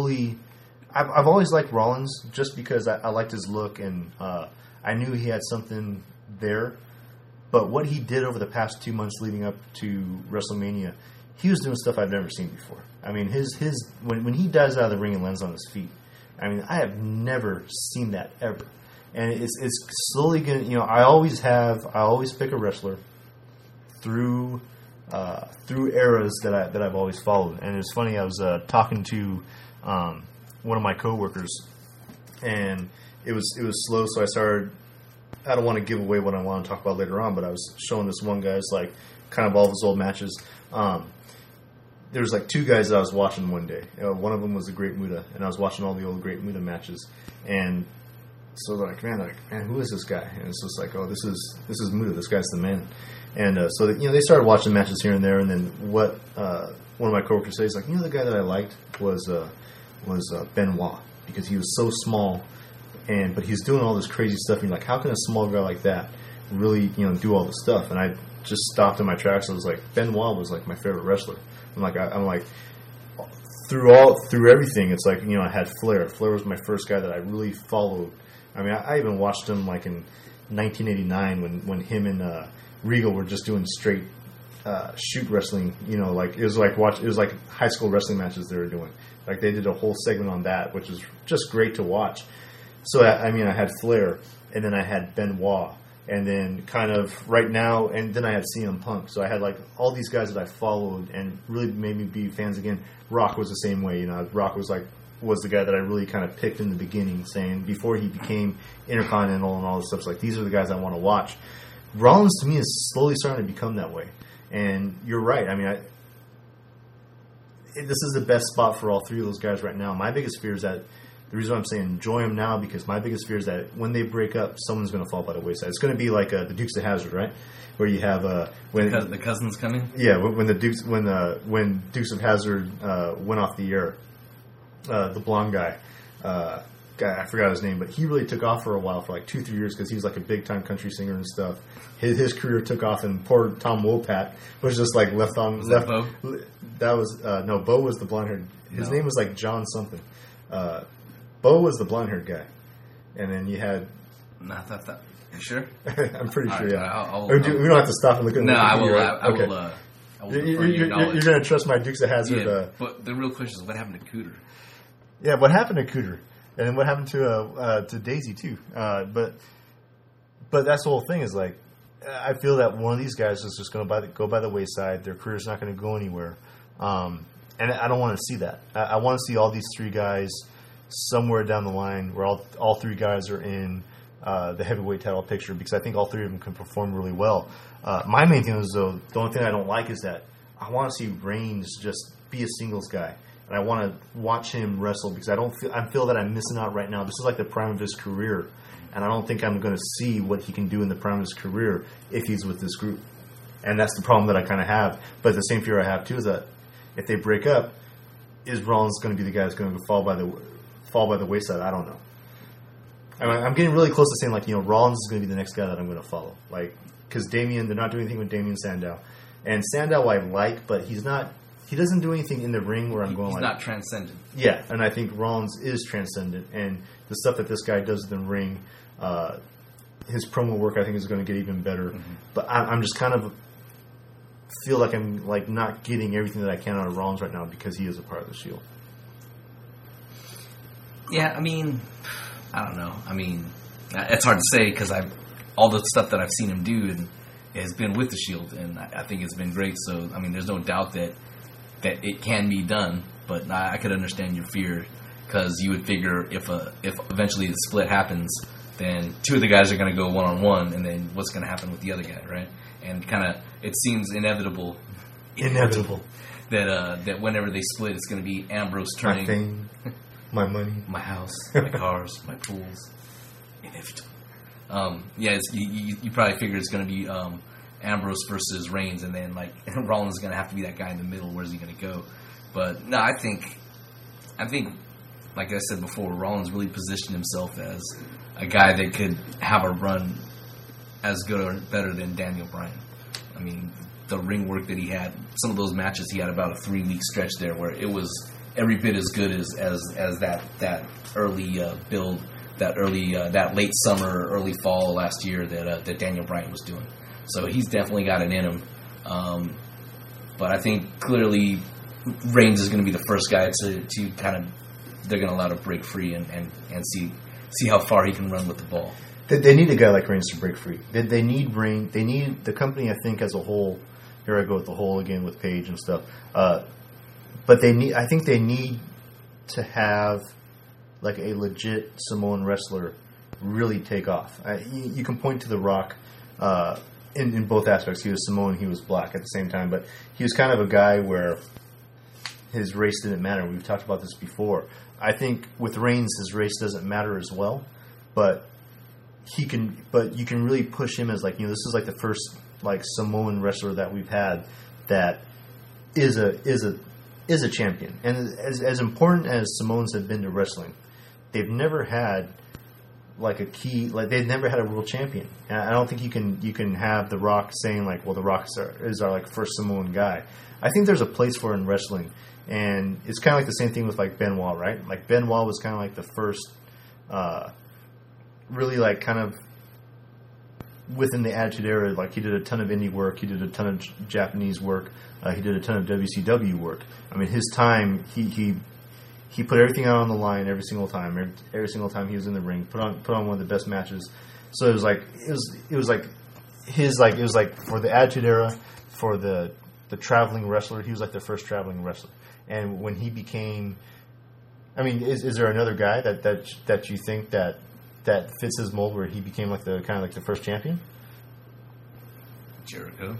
Speaker 3: I've always liked Rollins just because I liked his look and I knew he had something there. But what he did over the past 2 months leading up to WrestleMania, he was doing stuff I've never seen before. I mean, when he dives out of the ring and lands on his feet, I mean, I have never seen that ever. And it's slowly going to, I always pick a wrestler through eras that I've always followed. And it's funny, I was talking to one of my coworkers, and it was slow, so I started. I don't want to give away what I want to talk about later on, but I was showing this one guy's like kind of all of his old matches. There was like two guys that I was watching one day. One of them was the Great Muta, and I was watching all the old Great Muta matches. And so they're like, man, who is this guy? And it's just like, oh, this is Muta. This guy's the man. And so they started watching matches here and there. And then what one of my coworkers said, he's like, the guy that I liked was Benoit, because he was so small, but he's doing all this crazy stuff. And you're like, how can a small guy like that really do all this stuff? And I just stopped in my tracks. I was like, Benoit was like my favorite wrestler. I'm like through everything. It's like I had Flair. Flair was my first guy that I really followed. I mean, I even watched him like in 1989 when him and Regal were just doing straight shoot wrestling. Like it was like high school wrestling matches they were doing. Like they did a whole segment on that, which was just great to watch. So I had Flair, and then I had Benoit, and then kind of right now, and then I had CM Punk. So I had like all these guys that I followed and really made me be fans again. Rock was the same way. Rock was the guy that I really kind of picked in the beginning, saying before he became Intercontinental and all this stuff. It's like these are the guys I want to watch. Rollins to me is slowly starting to become that way, and you're right. I mean, this is the best spot for all three of those guys right now. My biggest fear is that the reason why I'm saying enjoy them now, because my biggest fear is that when they break up, someone's going to fall by the wayside. It's going to be like the Dukes of Hazzard, right? Where you have when
Speaker 2: the cousins come in.
Speaker 3: Yeah, when Dukes of Hazzard went off the air, the blonde guy, I forgot his name, but he really took off for a while, for like 2-3 years, because he was like a big time country singer and stuff. His career took off, and poor Tom Wopat was just like left on.
Speaker 2: Was that Bo?
Speaker 3: That was no. Bo was the blonde haired. His name was like John something. Bo was the blonde haired guy, and then you had.
Speaker 2: Not that. You sure?
Speaker 3: I'm pretty sure.
Speaker 2: Right,
Speaker 3: yeah. We don't have to stop and look at.
Speaker 2: No, I will.
Speaker 3: Right?
Speaker 2: I will.
Speaker 3: You're going to trust my Dukes of Hazzard.
Speaker 2: Yeah, but the real question is, what happened to Cooter?
Speaker 3: Yeah, what happened to Cooter, and then what happened to Daisy too? But that's the whole thing. Is like, I feel that one of these guys is just going to go by the wayside. Their career's not going to go anywhere, and I don't want to see that. I want to see all these three guys somewhere down the line where all three guys are in the heavyweight title picture because I think all three of them can perform really well. My main thing is, though, the only thing I don't like is that I want to see Reigns just be a singles guy. And I want to watch him wrestle because I feel that I'm missing out right now. This is like the prime of his career. And I don't think I'm going to see what he can do in the prime of his career if he's with this group. And that's the problem that I kind of have. But the same fear I have, too, is that if they break up, is Rollins going to be the guy that's going to fall by the wayside? I don't know. I'm getting really close to saying, like, Rollins is going to be the next guy that I'm going to follow. Like, because they're not doing anything with Damien Sandow. And Sandow I like, but he doesn't do anything in the ring where I'm going
Speaker 2: he's
Speaker 3: like...
Speaker 2: He's not transcendent.
Speaker 3: Yeah, and I think Rollins is transcendent. And the stuff that this guy does in the ring, his promo work, I think, is going to get even better. Mm-hmm. But I'm just kind of... feel like I'm like not getting everything that I can out of Rollins right now because he is a part of the Shield.
Speaker 2: Yeah, I mean... I don't know. I mean, it's hard to say because all the stuff that I've seen him do has been with the Shield, and I think it's been great. So, I mean, there's no doubt that it can be done. But I could understand your fear because you would figure if eventually the split happens, then two of the guys are going to go one-on-one, and then what's going to happen with the other guy, right? And kind of it seems inevitable that whenever they split, it's going to be Ambrose turning.
Speaker 3: My fame. My money.
Speaker 2: My house, my cars, my pools. Inevitable. You probably figure it's going to be Ambrose versus Reigns, and then like Rollins is going to have to be that guy in the middle. Where's he going to go? But no, I think, like I said before, Rollins really positioned himself as a guy that could have a run as good or better than Daniel Bryan. I mean, the ring work that he had, some of those matches he had about a 3-week stretch there where it was every bit as good as that early build, that late summer, early fall last year that Daniel Bryan was doing. So he's definitely got it in him. But I think clearly Reigns is going to be the first guy to kind of, they're going to allow to break free and see how far he can run with the ball.
Speaker 3: They need a guy like Reigns to break free. They need Reigns. They need the company, I think, as a whole. Here I go with the whole again with Paige and stuff. But I think they need to have like a legit Samoan wrestler really take off. You can point to The Rock in both aspects. He was Samoan, he was black at the same time, but he was kind of a guy where his race didn't matter. We've talked about this before. I think with Reigns, his race doesn't matter as well, but you can really push him as like, this is like the first like Samoan wrestler that we've had that is a champion. And as important as Samoans have been to wrestling, they've never had like they've never had a world champion. And I don't think you can have The Rock saying like, well, The Rock is our like first Samoan guy. I think there's a place for it in wrestling, and it's kind of like the same thing with like Benoit, right? Like Benoit was kind of like the first, really like kind of within the Attitude Era. Like he did a ton of indie work, he did a ton of Japanese work, he did a ton of WCW work. I mean, his time he put everything out on the line every single time. Every single time he was in the ring, put on one of the best matches. So it was like for the Attitude Era, for the traveling wrestler, he was like the first traveling wrestler. And when he became, I mean, is there another guy that you think that fits his mold where he became like the kind of like the first champion?
Speaker 2: Jericho.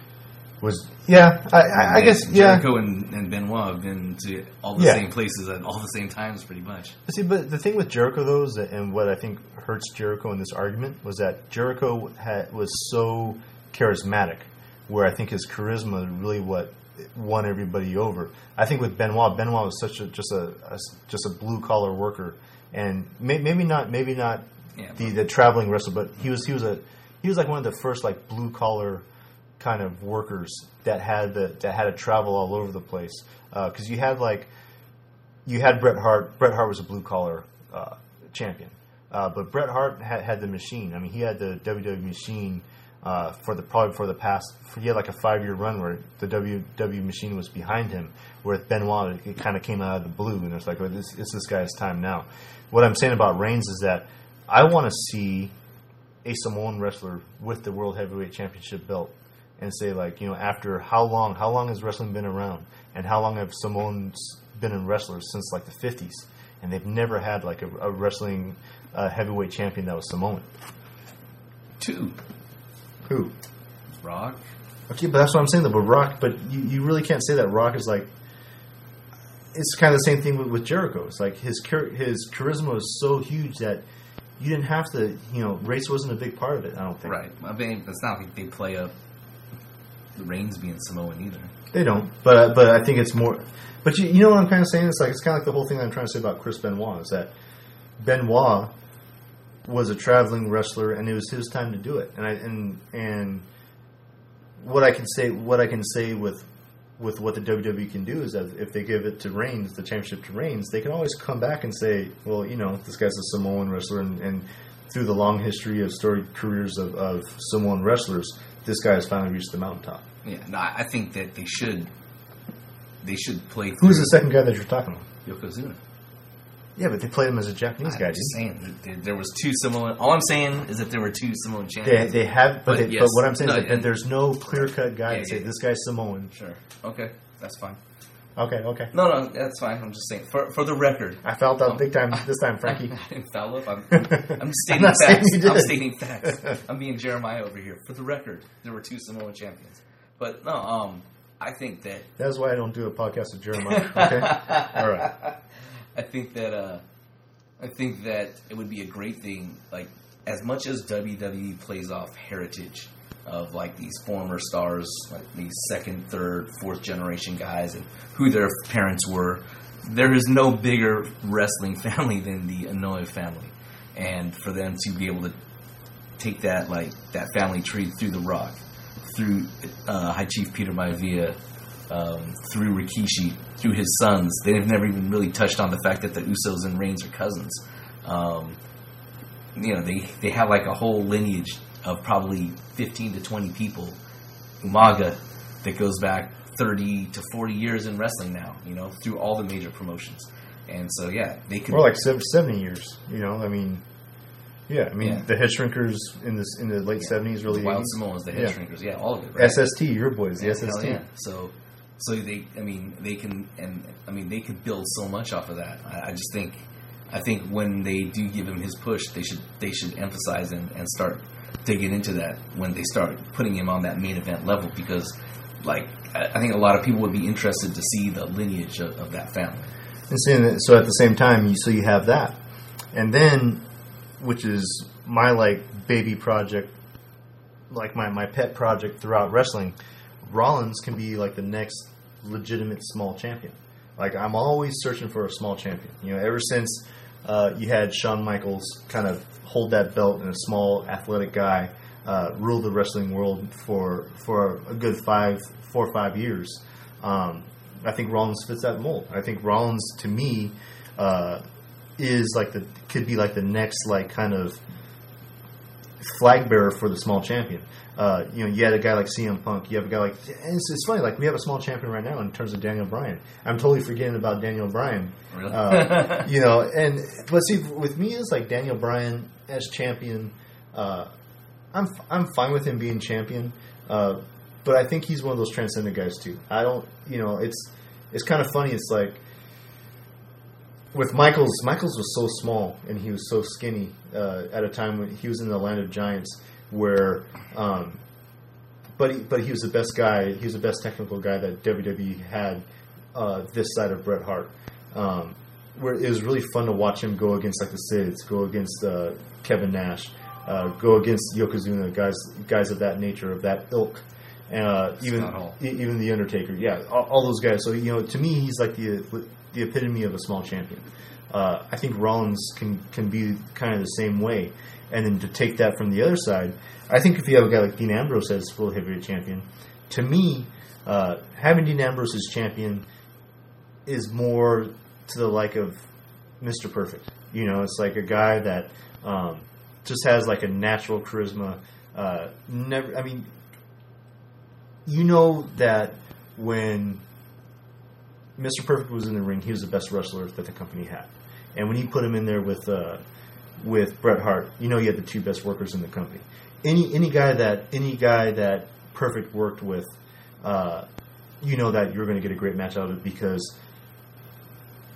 Speaker 3: I guess
Speaker 2: Jericho and Benoit have been to all the same places at all the same times, pretty much.
Speaker 3: See, but the thing with Jericho, though, is that, and what I think hurts Jericho in this argument, was that Jericho was so charismatic, where I think his charisma is really what won everybody over. I think with Benoit was just a blue collar worker, and maybe not the traveling wrestler, but he was like one of the first like blue collar kind of workers that had to travel all over the place, because you had Bret Hart. Bret Hart was a blue collar champion, but Bret Hart had the machine. I mean, he had the WWE machine he had like a 5-year run where the WWE machine was behind him. Where with Benoit, it kind of came out of the blue, and it's like, oh, it's this guy's time now. What I'm saying about Reigns is that I want to see a Samoan wrestler with the World Heavyweight Championship belt, and say, like, after how long has wrestling been around, and how long have Samoans been in wrestlers since like the 50s? and they've never had like a wrestling heavyweight champion that was Samoan.
Speaker 2: 2.
Speaker 3: Who?
Speaker 2: Rock.
Speaker 3: Okay, but that's what I'm saying. But Rock, but you really can't say that Rock is like. It's kind of the same thing with Jericho. It's like his charisma was so huge that you didn't have to. Race wasn't a big part of it. I don't think.
Speaker 2: Right. I mean, it's not like they play up the Reigns being Samoan either.
Speaker 3: They don't. But I think it's more. But you know what I'm kind of saying? It's kind of like the whole thing that I'm trying to say about Chris Benoit is that Benoit was a traveling wrestler, and it was his time to do it. And what I can say with what the WWE can do is that if they give it to Reigns, the championship to Reigns, they can always come back and say, well, this guy's a Samoan wrestler, and through the long history of storied careers of Samoan wrestlers, this guy has finally reached the mountaintop.
Speaker 2: Yeah, no, I think that they should play.
Speaker 3: Who's the second guy that you're talking about?
Speaker 2: Yokozuna.
Speaker 3: Yeah, but they played him as a Japanese guy.
Speaker 2: I'm just saying there was 2 Samoan. All I'm saying is that there were 2 Samoan champions.
Speaker 3: They have, but
Speaker 2: yes.
Speaker 3: but what I'm saying is that there's no clear cut guy to say this guy's Samoan.
Speaker 2: Sure. Okay, that's fine.
Speaker 3: Okay.
Speaker 2: No, that's fine. I'm just saying for the record.
Speaker 3: I fouled out big time this time, Frankie.
Speaker 2: I didn't foul up. I'm stating facts. I'm stating facts. I'm being Jeremiah over here. For the record, there were 2 Samoan champions. But no, I think that
Speaker 3: that's why I don't do a podcast with Jeremiah. Okay, all right.
Speaker 2: I think that it would be a great thing. Like, as much as WWE plays off heritage of like these former stars, like these 2nd, 3rd, 4th generation guys, and who their parents were, there is no bigger wrestling family than the Inoue family, and for them to be able to take that family tree through The Rock, through High Chief Peter Maivia, through Rikishi, through his sons. They've never even really touched on the fact that the Usos and Reigns are cousins. They have like a whole lineage of probably 15 to 20 people, Umaga, that goes back 30 to 40 years in wrestling now, through all the major promotions. And so, yeah, they could...
Speaker 3: More like 70 years, the Head Shrinkers in the late 70s, really.
Speaker 2: The Wild Samoans, the Head Shrinkers, all of it, right?
Speaker 3: SST, your boys, the SST.
Speaker 2: Yeah. So they could build so much off of that. I think when they do give him his push, they should emphasize and start digging into that when they start putting him on that main event level, because I think a lot of people would be interested to see the lineage of that family.
Speaker 3: And so at the same time, you have that, and then, which is my baby project, my pet project throughout wrestling, Rollins can be the next legitimate small champion. I'm always searching for a small champion. Ever since you had Shawn Michaels kind of hold that belt and a small athletic guy rule the wrestling world for a good 4 or 5 years. I think Rollins fits that mold. I think Rollins, to me, is could be the next kind of flag bearer for the small champion. You had a guy like CM Punk. You have a guy and it's funny. We have a small champion right now in terms of Daniel Bryan. I'm totally forgetting about Daniel Bryan.
Speaker 2: Really?
Speaker 3: But see, with me, it's Daniel Bryan as champion. I'm fine with him being champion, but I think he's one of those transcendent guys too. I don't. It's kind of funny. It's with Michaels was so small and he was so skinny at a time when he was in the land of giants, where, but he was the best guy. He was the best technical guy that WWE had this side of Bret Hart. Where it was really fun to watch him go against the Sids, go against Kevin Nash, go against Yokozuna, guys of that nature, of that ilk. Even the Undertaker, all those guys. So to me, he's the epitome of a small champion. I think Rollins can be kind of the same way. And then to take that from the other side, I think if you have a guy like Dean Ambrose as full heavyweight champion, to me, having Dean Ambrose as champion is more to the of Mr. Perfect. It's a guy that just has a natural charisma. That when Mr. Perfect was in the ring, he was the best wrestler that the company had. And when he put him in there with Bret Hart, he had the 2 best workers in the company. Any guy that Perfect worked with, that you're going to get a great match out of it, because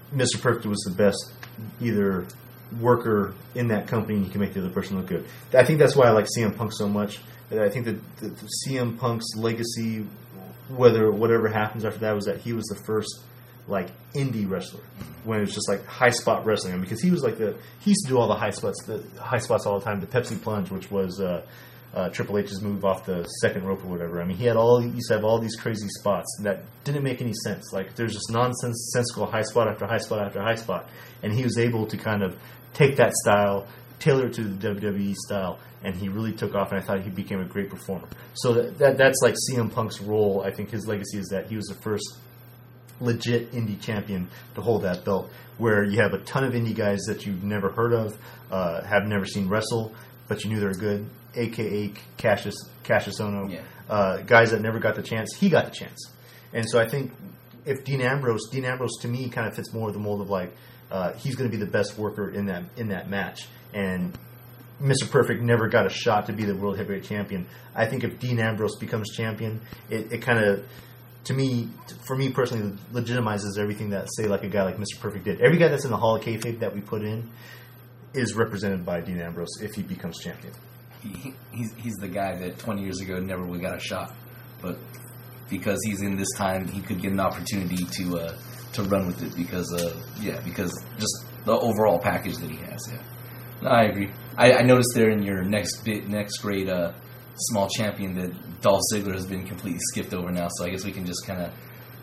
Speaker 3: Mr. Perfect was the best either worker in that company, and he can make the other person look good. I think that's why I like CM Punk so much. I think that the CM Punk's legacy, whatever happens after that, was that he was the first like indie wrestler when it was just like high spot wrestling. I mean, because he was like he used to do all the high spots all the time. The Pepsi Plunge, which was Triple H's move off the second rope or whatever. I mean, he used to have all these crazy spots that didn't make any sense. Like there's just nonsensical high spot after high spot after high spot, and he was able to kind of take that style, tailor it to the WWE style, and he really took off, and I thought he became a great performer. So that's like CM Punk's role. I think his legacy is that he was the first legit indie champion to hold that belt, where you have a ton of indie guys that you've never heard of, have never seen wrestle, but you knew they were good, a.k.a. Cassius Ohno, guys that never got the chance. He got the chance. And so I think if Dean Ambrose to me kind of fits more of the mold of like, he's going to be the best worker in that match. And Mr. Perfect never got a shot to be the World Heavyweight Champion. I think if Dean Ambrose becomes champion, it kind of, for me personally, legitimizes everything that, say, like a guy like Mr. Perfect did. Every guy that's in the Hall of Kayfabe that we put in is represented by Dean Ambrose if he becomes champion.
Speaker 2: He's the guy that 20 years ago never would have got a shot, but because he's in this time, he could get an opportunity to run with it because just the overall package that he has. Yeah, no, I agree. I noticed there in your next grade small champion that Dolph Ziggler has been completely skipped over now. So I guess we can just kind of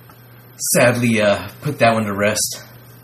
Speaker 2: sadly put that one to rest.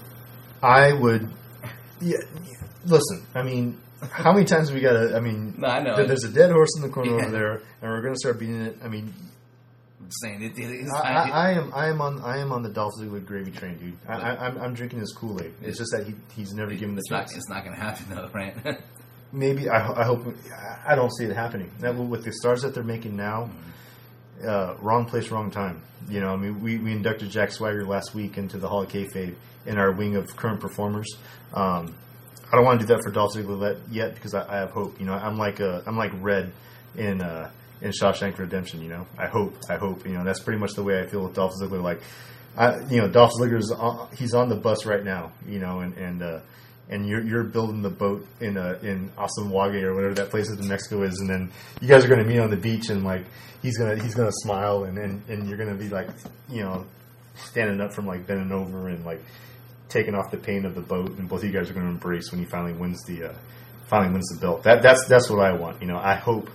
Speaker 3: I would. Yeah, listen, I mean, how many times we got to? I mean,
Speaker 2: no, I know.
Speaker 3: There's a dead horse in the corner over there, and we're going to start beating it. I mean.
Speaker 2: I'm saying
Speaker 3: I am on the Dolph Ziggler gravy train, dude. I'm drinking his Kool-Aid. It's just that he's never given the chance.
Speaker 2: It's not going to happen though, right?
Speaker 3: Maybe I hope. I don't see it happening. That with the stars that they're making now, wrong place, wrong time. You know, I mean, we inducted Jack Swagger last week into the Hall of Kayfabe in our wing of current performers. I don't want to do that for Dolph Ziggler yet because I have hope. You know, I'm like Red in Shawshank Redemption. You know, I hope. You know, that's pretty much the way I feel with Dolph Ziggler. Like, Dolph Ziggler's he's on the bus right now. You know, and you're building the boat in Asomwage or whatever that place in Mexico is, and then you guys are going to meet on the beach, and like he's gonna smile, and you're gonna be like, you know, standing up from like bending over and like taking off the paint of the boat, and both of you guys are going to embrace when he finally wins the belt. That's what I want. You know, I hope.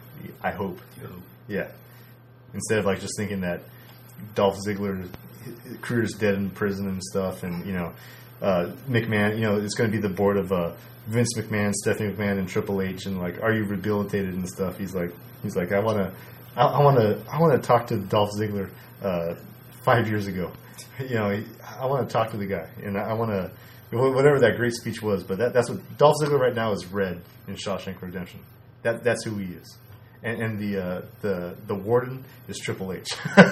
Speaker 3: Yeah. Instead of like just thinking that Dolph Ziggler's career is dead in prison and stuff, and you know. McMahon, you know, it's going to be the board of Vince McMahon, Stephanie McMahon, and Triple H, and like, are you rehabilitated and stuff? He's like, I want to talk to Dolph Ziggler 5 years ago. You know, I want to talk to the guy, and I want to whatever that great speech was. But that's what Dolph Ziggler right now is. Red in Shawshank Redemption. That's who he is, and the warden is Triple H.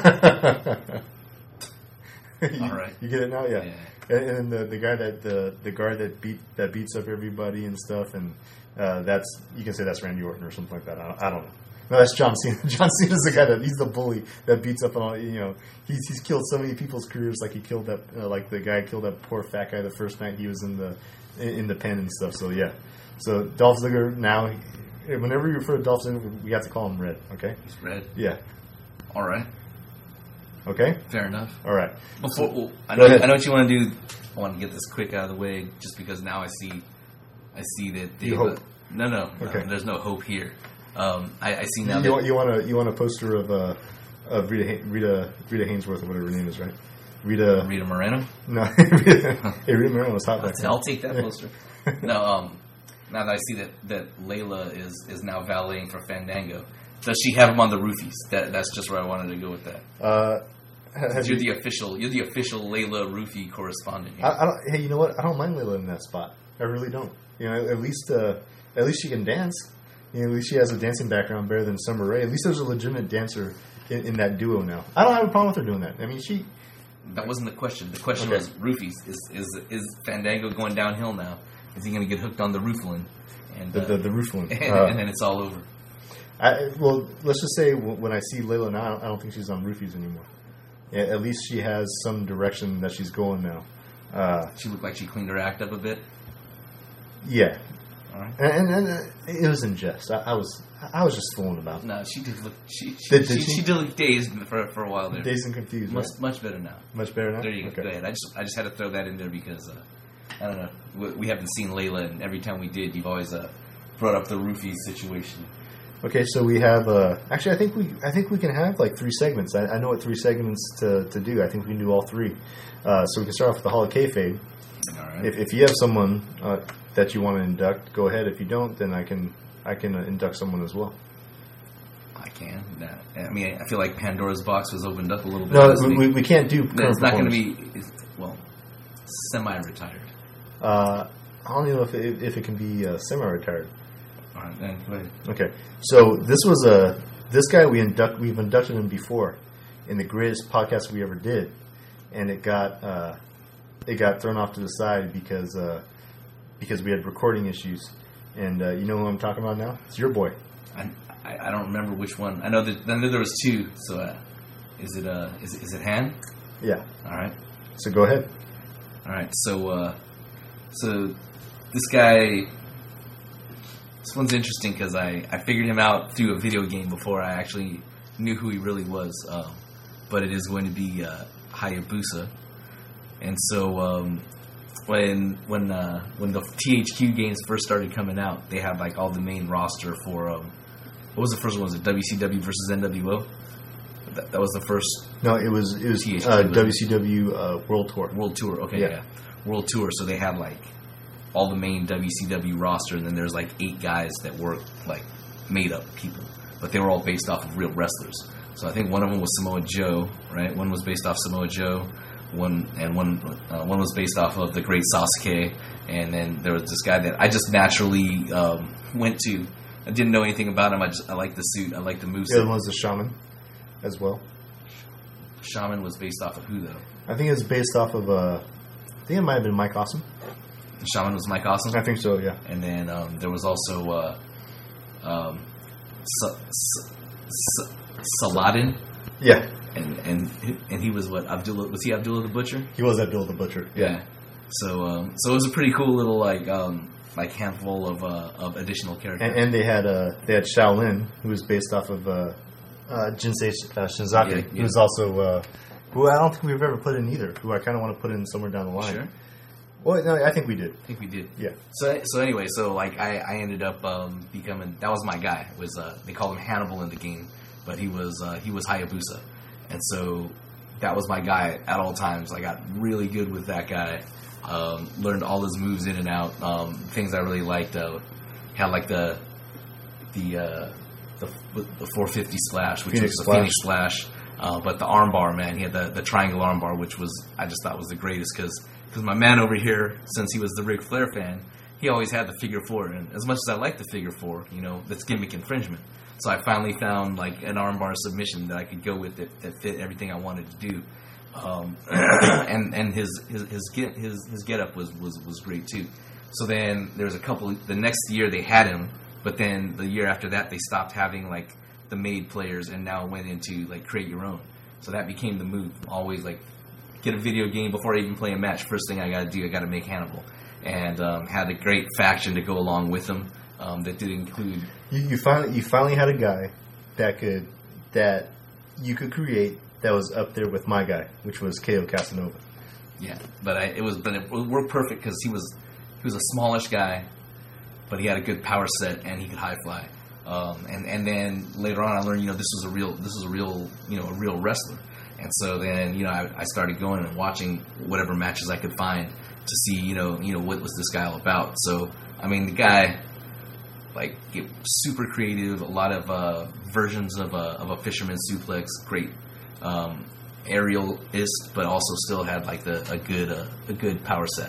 Speaker 2: All right,
Speaker 3: you get it now, yeah. And the guy the guard that beats up everybody and stuff, and that's, you can say that's Randy Orton or something like that. I don't know. No, that's John Cena. John Cena's the guy he's the bully that beats up on all. You know, he's killed so many people's careers. Like he killed that like the guy killed that poor fat guy the first night he was in the pen and stuff. So yeah, so Dolph Ziggler now. Whenever you refer to Dolph Ziggler, we have to call him Red. Okay,
Speaker 2: he's Red.
Speaker 3: Yeah.
Speaker 2: All right.
Speaker 3: Okay.
Speaker 2: Fair enough.
Speaker 3: All right.
Speaker 2: I know what you want to do. I want to get this quick out of the way, just because now I see that they
Speaker 3: hope.
Speaker 2: No,
Speaker 3: okay.
Speaker 2: There's no hope here. I see now.
Speaker 3: You want a poster of Rita Hainsworth or whatever her name is, right? Rita
Speaker 2: Moreno.
Speaker 3: No, Rita Moreno was hot back then.
Speaker 2: I'll take that poster. No, now that I see that Layla is now valeting for Fandango, does she have him on the roofies? That's just where I wanted to go with that. You're the official Layla roofie correspondent here.
Speaker 3: Hey, you know what? I don't mind Layla in that spot. I really don't. You know, at least she can dance. You know, at least she has a dancing background better than Summer Rae. At least there's a legitimate dancer in that duo now. I don't have a problem with her doing that. I mean,
Speaker 2: that wasn't the question. The question was roofies. Is Fandango going downhill now? Is he going to get hooked on the rooflin? And
Speaker 3: the rooflin,
Speaker 2: and then it's all over.
Speaker 3: Well, let's just say when I see Layla now, I don't think she's on roofies anymore. At least she has some direction that she's going now.
Speaker 2: She looked like she cleaned her act up a bit.
Speaker 3: Yeah.
Speaker 2: All right.
Speaker 3: And it was in jest. I was just fooling about.
Speaker 2: No, she did look. She
Speaker 3: Did
Speaker 2: did look dazed for a while there.
Speaker 3: Dazed and confused.
Speaker 2: Much better now.
Speaker 3: Much better now.
Speaker 2: There you
Speaker 3: Okay.
Speaker 2: go. Go ahead. I just had to throw that in there because I don't know. We haven't seen Layla, and every time we did, you've always brought up the roofie situation.
Speaker 3: Okay, so we have. Actually, I think we can have like 3 segments. I know what 3 segments to do. I think we can do all 3. So we can start off with the Hall of Kayfabe.
Speaker 2: All right.
Speaker 3: If you have someone that you want to induct, go ahead. If you don't, then I can induct someone as well.
Speaker 2: I can. I mean, I feel like Pandora's box was opened up a little bit.
Speaker 3: No,
Speaker 2: this week.
Speaker 3: we can't do.
Speaker 2: No, it's not going to be. Semi-retired.
Speaker 3: I don't even know if it can be semi-retired.
Speaker 2: All right, then go ahead.
Speaker 3: Okay, so this guy we've inducted him before in the greatest podcast we ever did, and it got thrown off to the side because we had recording issues, and you know who I'm talking about now? It's your boy.
Speaker 2: I don't remember which one. I know there was 2. So is it Han?
Speaker 3: Yeah.
Speaker 2: All right.
Speaker 3: So go ahead.
Speaker 2: All right. So this guy. This one's interesting because I figured him out through a video game before I actually knew who he really was. But it is going to be Hayabusa. And so when the THQ games first started coming out, they had like all the main roster for what was the first one? Was it WCW versus NWO? That was the first.
Speaker 3: No, it was
Speaker 2: THQ,
Speaker 3: WCW World Tour.
Speaker 2: World Tour. Okay, yeah. World Tour. So they had like all the main WCW roster, and then there's like 8 guys that were like made up people, but they were all based off of real wrestlers. So I think one of them was Samoa Joe, right? One was based off Samoa Joe. One was based off of the Great Sasuke, and then there was this guy that I just naturally went to. I didn't know anything about him. I liked the suit. I liked the moveset.
Speaker 3: The other one was the Shaman, as well.
Speaker 2: Shaman was based off of who though?
Speaker 3: I think it was based off of. I think it might have been Mike Awesome.
Speaker 2: Shaman was Mike Awesome.
Speaker 3: I think so. Yeah.
Speaker 2: And then there was also Saladin.
Speaker 3: Yeah.
Speaker 2: And he was what? Abdullah? Was he Abdullah the Butcher?
Speaker 3: He was Abdullah the Butcher.
Speaker 2: Yeah. So it was a pretty cool little like handful of additional characters.
Speaker 3: And they had Shaolin, who was based off of Jinsei Shinzaki,
Speaker 2: yeah.
Speaker 3: who's also who I don't think we've ever put in either. Who I kind of want to put in somewhere down the line.
Speaker 2: Sure.
Speaker 3: Well, no, I think we did.
Speaker 2: I think we did.
Speaker 3: Yeah.
Speaker 2: So anyway, like I ended up becoming, that was my guy. It was they called him Hannibal in the game, but he was Hayabusa, and so that was my guy at all times. I got really good with that guy. Learned all his moves in and out. Things I really liked. Had like the 450 splash, which was the Phoenix Splash. But the armbar, man, he had the triangle armbar, which I just thought was the greatest because my man over here, since he was the Ric Flair fan, he always had the figure 4. And as much as I like the figure 4, that's gimmick infringement. So I finally found like an armbar submission that I could go with that fit everything I wanted to do. And his get up was great too. So then there was a couple. The next year they had him, but then the year after that they stopped having like the made players and now went into like create your own. So that became the move. Always like get a video game before I even play a match. First thing I got to do, I got to make Hannibal, and had a great faction to go along with him. That did include.
Speaker 3: You finally had a guy that you could create that was up there with my guy, which was KO Casanova.
Speaker 2: Yeah, but it worked perfect because he was a smallish guy, but he had a good power set and he could high fly. And then later on, I learned this was a real wrestler. And so then I started going and watching whatever matches I could find to see what was this guy all about. So I mean the guy. Like super creative, a lot of versions of a fisherman suplex, great aerialist, but also still had like a good power set.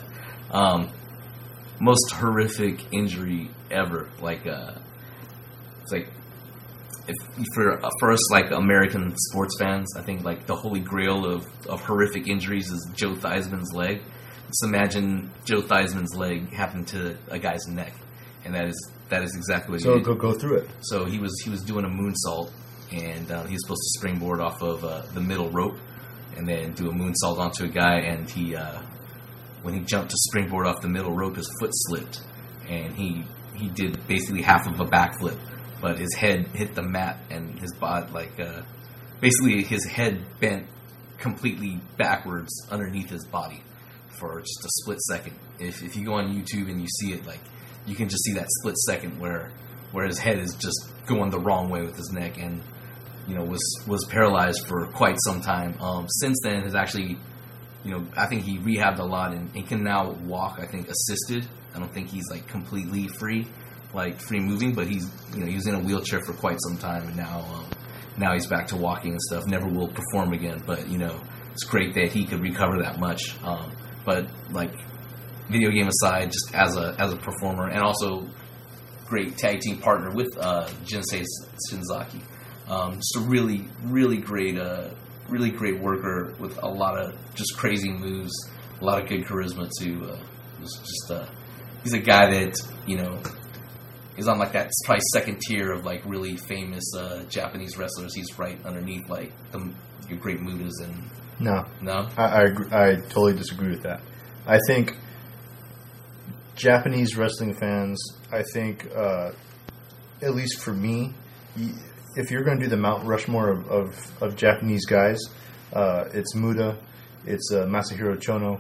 Speaker 2: Most horrific injury ever. Like it's like for us like American sports fans, I think like the holy grail of horrific injuries is Joe Theismann's leg. Just imagine Joe Theismann's leg happened to a guy's neck, and that is exactly what he did.
Speaker 3: So go through it.
Speaker 2: So he was doing a moonsault, and he was supposed to springboard off of the middle rope, and then do a moonsault onto a guy, and he when he jumped to springboard off the middle rope, his foot slipped, and he did basically half of a backflip, but his head hit the mat, and his body, basically his head bent completely backwards underneath his body for just a split second. If you go on YouTube and you see it, you can just see that split second where his head is just going the wrong way with his neck, and was paralyzed for quite some time. Since then, has actually, I think he rehabbed a lot, and he can now walk, I think, assisted. I don't think he's completely free moving, but he was in a wheelchair for quite some time, and now he's back to walking and stuff. Never will perform again, but it's great that he could recover that much. But video game aside, just as a performer, and also great tag team partner with Jinsei Shinzaki. Just a really, really great worker with a lot of just crazy moves, a lot of good charisma too. He's a guy that is on that probably second tier of really famous Japanese wrestlers. He's right underneath the great Mutas and.
Speaker 3: No, I totally disagree with that. I think Japanese wrestling fans, I think, at least for me, if you're going to do the Mount Rushmore of Japanese guys, it's Muta, it's Masahiro Chono,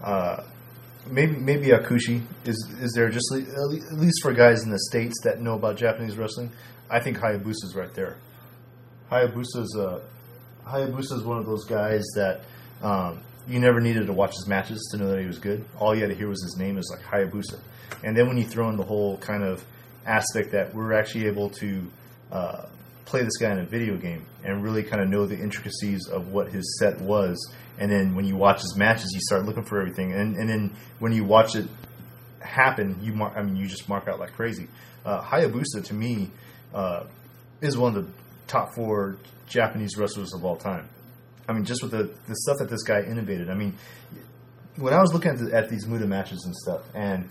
Speaker 3: maybe Akushi is there, just at least for guys in the States that know about Japanese wrestling. I think Hayabusa's right there. Hayabusa's one of those guys that you never needed to watch his matches to know that he was good. All you had to hear was his name is Hayabusa. And then when you throw in the whole kind of aspect that we're actually able to play this guy in a video game and really kind of know the intricacies of what his set was, and then when you watch his matches, you start looking for everything. And then when you watch it happen, you just mark out like crazy. Hayabusa, to me, is one of the top 4 Japanese wrestlers of all time. I mean, just with the stuff that this guy innovated. I mean, when I was looking at these Muta matches and stuff, and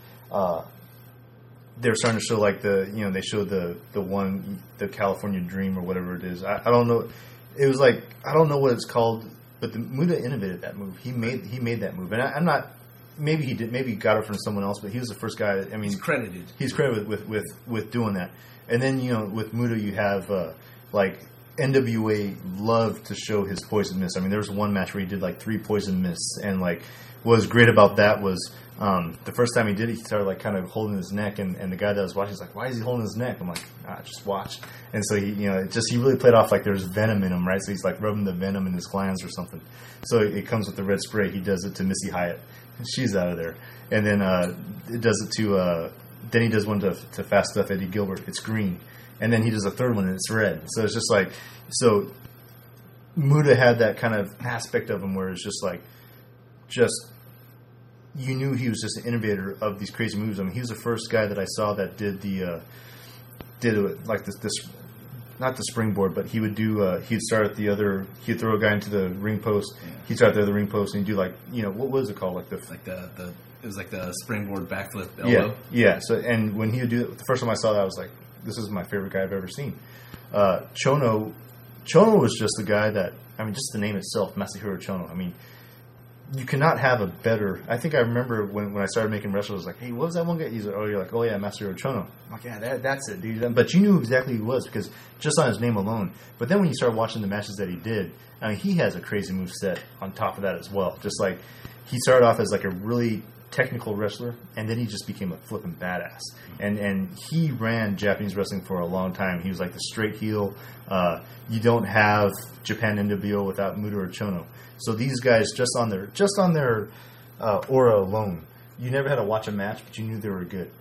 Speaker 3: they were starting to show they showed the California Dream or whatever it is. I don't know. It was I don't know what it's called, but the Muta innovated that move. He made that move, and I'm not. Maybe he did. Maybe he got it from someone else, but he was the first guy.
Speaker 2: He's credited.
Speaker 3: He's credited with doing that. And then with Muta, you have NWA loved to show his poison mist. I mean, there was one match where he did 3 poison mists, and what was great about that was the first time he did it, he started kind of holding his neck, and the guy that was watching was like, "Why is he holding his neck?" I'm like, just watch. And so he really played off there's venom in him, right? So he's rubbing the venom in his glands or something. So it comes with the red spray. He does it to Missy Hyatt, and she's out of there. And then it does it to then he does one to Fast Stuff Eddie Gilbert. It's green. And then he does a third one, and it's red. So it's just so Muta had that kind of aspect of him where it's just you knew he was just an innovator of these crazy moves. I mean, he was the first guy that I saw that did this not the springboard, but he would do he'd start at the other, he'd throw a guy into the ring post, he'd start at the other ring post, and he'd do what was it called?
Speaker 2: It was the springboard backflip elbow.
Speaker 3: Yeah. So, and when he would do it, the first time I saw that, I was like, this is my favorite guy I've ever seen. Chono was just the guy that, just the name itself, Masahiro Chono. I mean, you cannot have a better. I think I remember when I started making wrestlers, I was like, hey, what was that one guy? He's like, oh, you're like, oh yeah, Masahiro Chono. I'm like, yeah, that's it, dude. But you knew exactly who he was because just on his name alone. But then when you start watching the matches that he did, he has a crazy move set on top of that as well. Just he started off as a really technical wrestler, and then he just became a flipping badass. And he ran Japanese wrestling for a long time. He was the straight heel. You don't have Japan NWO without Muta or Chono. So these guys, just on their aura alone, you never had to watch a match, but you knew they were good.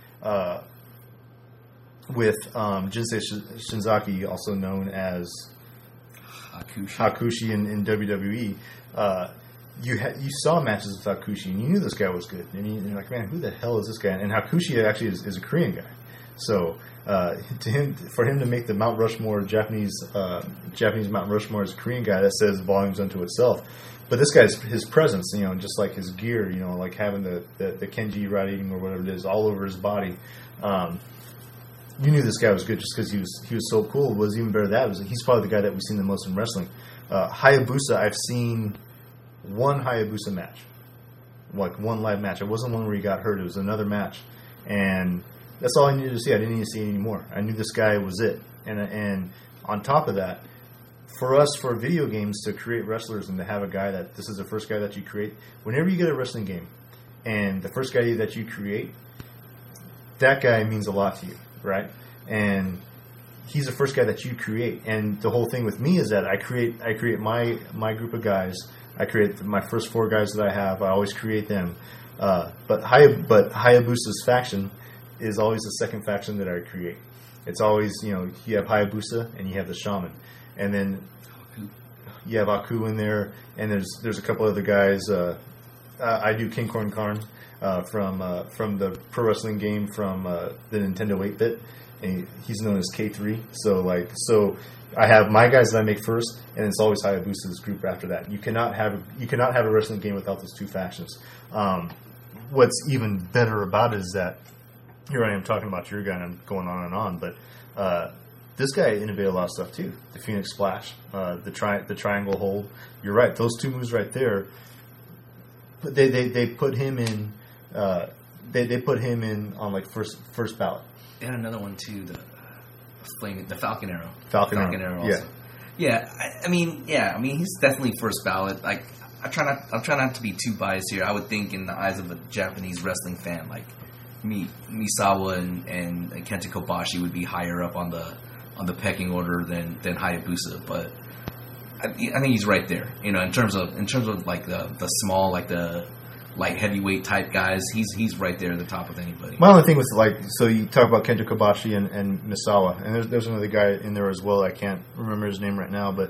Speaker 3: With Jinsei Shinzaki, also known as Hakushi in WWE, you saw matches with Hakushi, and you knew this guy was good. And you're like, man, who the hell is this guy? And Hakushi actually is a Korean guy. So for him to make the Mount Rushmore Japanese Mount Rushmore as a Korean guy, that says volumes unto itself. But this guy's his presence, just his gear, having the Kenji rod eating or whatever it is all over his body. You knew this guy was good just because he was so cool. What was even better than that he's probably the guy that we've seen the most in wrestling. Hayabusa, I've seen one Hayabusa match. like one live match. It wasn't one where he got hurt. It was another match, and that's all I needed to see. I didn't need to see any more. I knew this guy was it. And on top of that, for us, for video games, to create wrestlers and to have a guy that this is the first guy that you create, whenever you get a wrestling game and the first guy that you create, that guy means a lot to you, right? And he's the first guy that you create. And the whole thing with me is that I create my group of guys. I create my first 4 guys that I have. I always create them. But Hayabusa's faction is always the second faction that I create. It's always, you have Hayabusa and you have the Shaman. And then you have Aku in there, and there's a couple other guys. I do King Corn Karn from the pro wrestling game from the Nintendo 8-bit, and he's known as K3. So I have my guys that I make first, and it's always Hayabusa's group after that. You cannot have a wrestling game without those 2 factions. What's even better about it is that here I am talking about your guy, and I'm going on and on, but this guy innovated a lot of stuff too. The Phoenix Splash, the triangle hold. You're right; those 2 moves right there. But they put him in. They put him in on like first ballot.
Speaker 2: And another one too, the Falcon Arrow.
Speaker 3: Falcon Arrow also.
Speaker 2: Yeah. I mean, he's definitely first ballot. Like, I'll try not to be too biased here. I would think in the eyes of a Japanese wrestling fan, like Misawa and Kenta Kobashi would be higher up on the pecking order than Hayabusa, but I think he's right there. In terms of like the small, like the light heavyweight type guys, he's right there at the top of anybody.
Speaker 3: My only thing was so you talk about Kenta Kobashi and Misawa, and there's another guy in there as well. I can't remember his name right now, but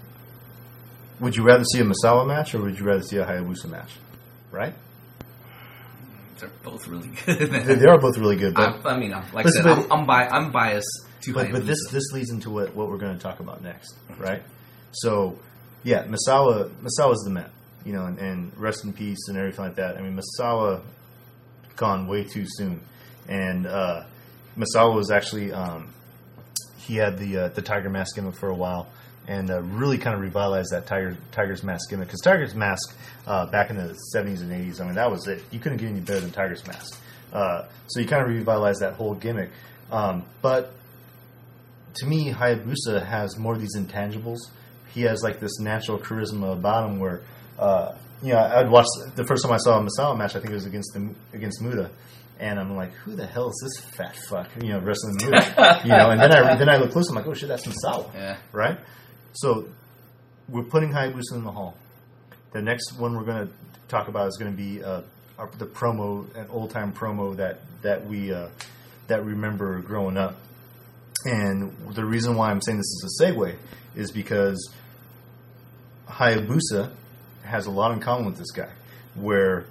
Speaker 3: would you rather see a Misawa match or would you rather see a Hayabusa match? Right?
Speaker 2: They're both really good.
Speaker 3: They are both really good. But
Speaker 2: I'm biased to Hayabusa. But
Speaker 3: this leads into what we're going to talk about next, right? So, yeah, Misawa's the man, and rest in peace and everything like that. I mean, Misawa gone way too soon, and Misawa was actually he had the Tiger Mask gimmick for a while, and really kind of revitalized that Tiger's Mask gimmick, because Tiger's Mask back in the 70s and 80s, I mean, that was it. You couldn't get any better than Tiger's Mask. So you kind of revitalized that whole gimmick, but to me, Hayabusa has more of these intangibles. He has like this natural charisma about him where, I'd watch the first time I saw a Misawa match, I think it was against Muda, and I'm like, who the hell is this fat fuck, wrestling Muda, and then I look close, I'm like, oh shit, that's Misawa,
Speaker 2: yeah, right?
Speaker 3: So we're putting Hayabusa in the hall. The next one we're going to talk about is going to be the promo, an old time promo that we remember growing up. And the reason why I'm saying this is a segue is because Hayabusa has a lot in common with this guy, where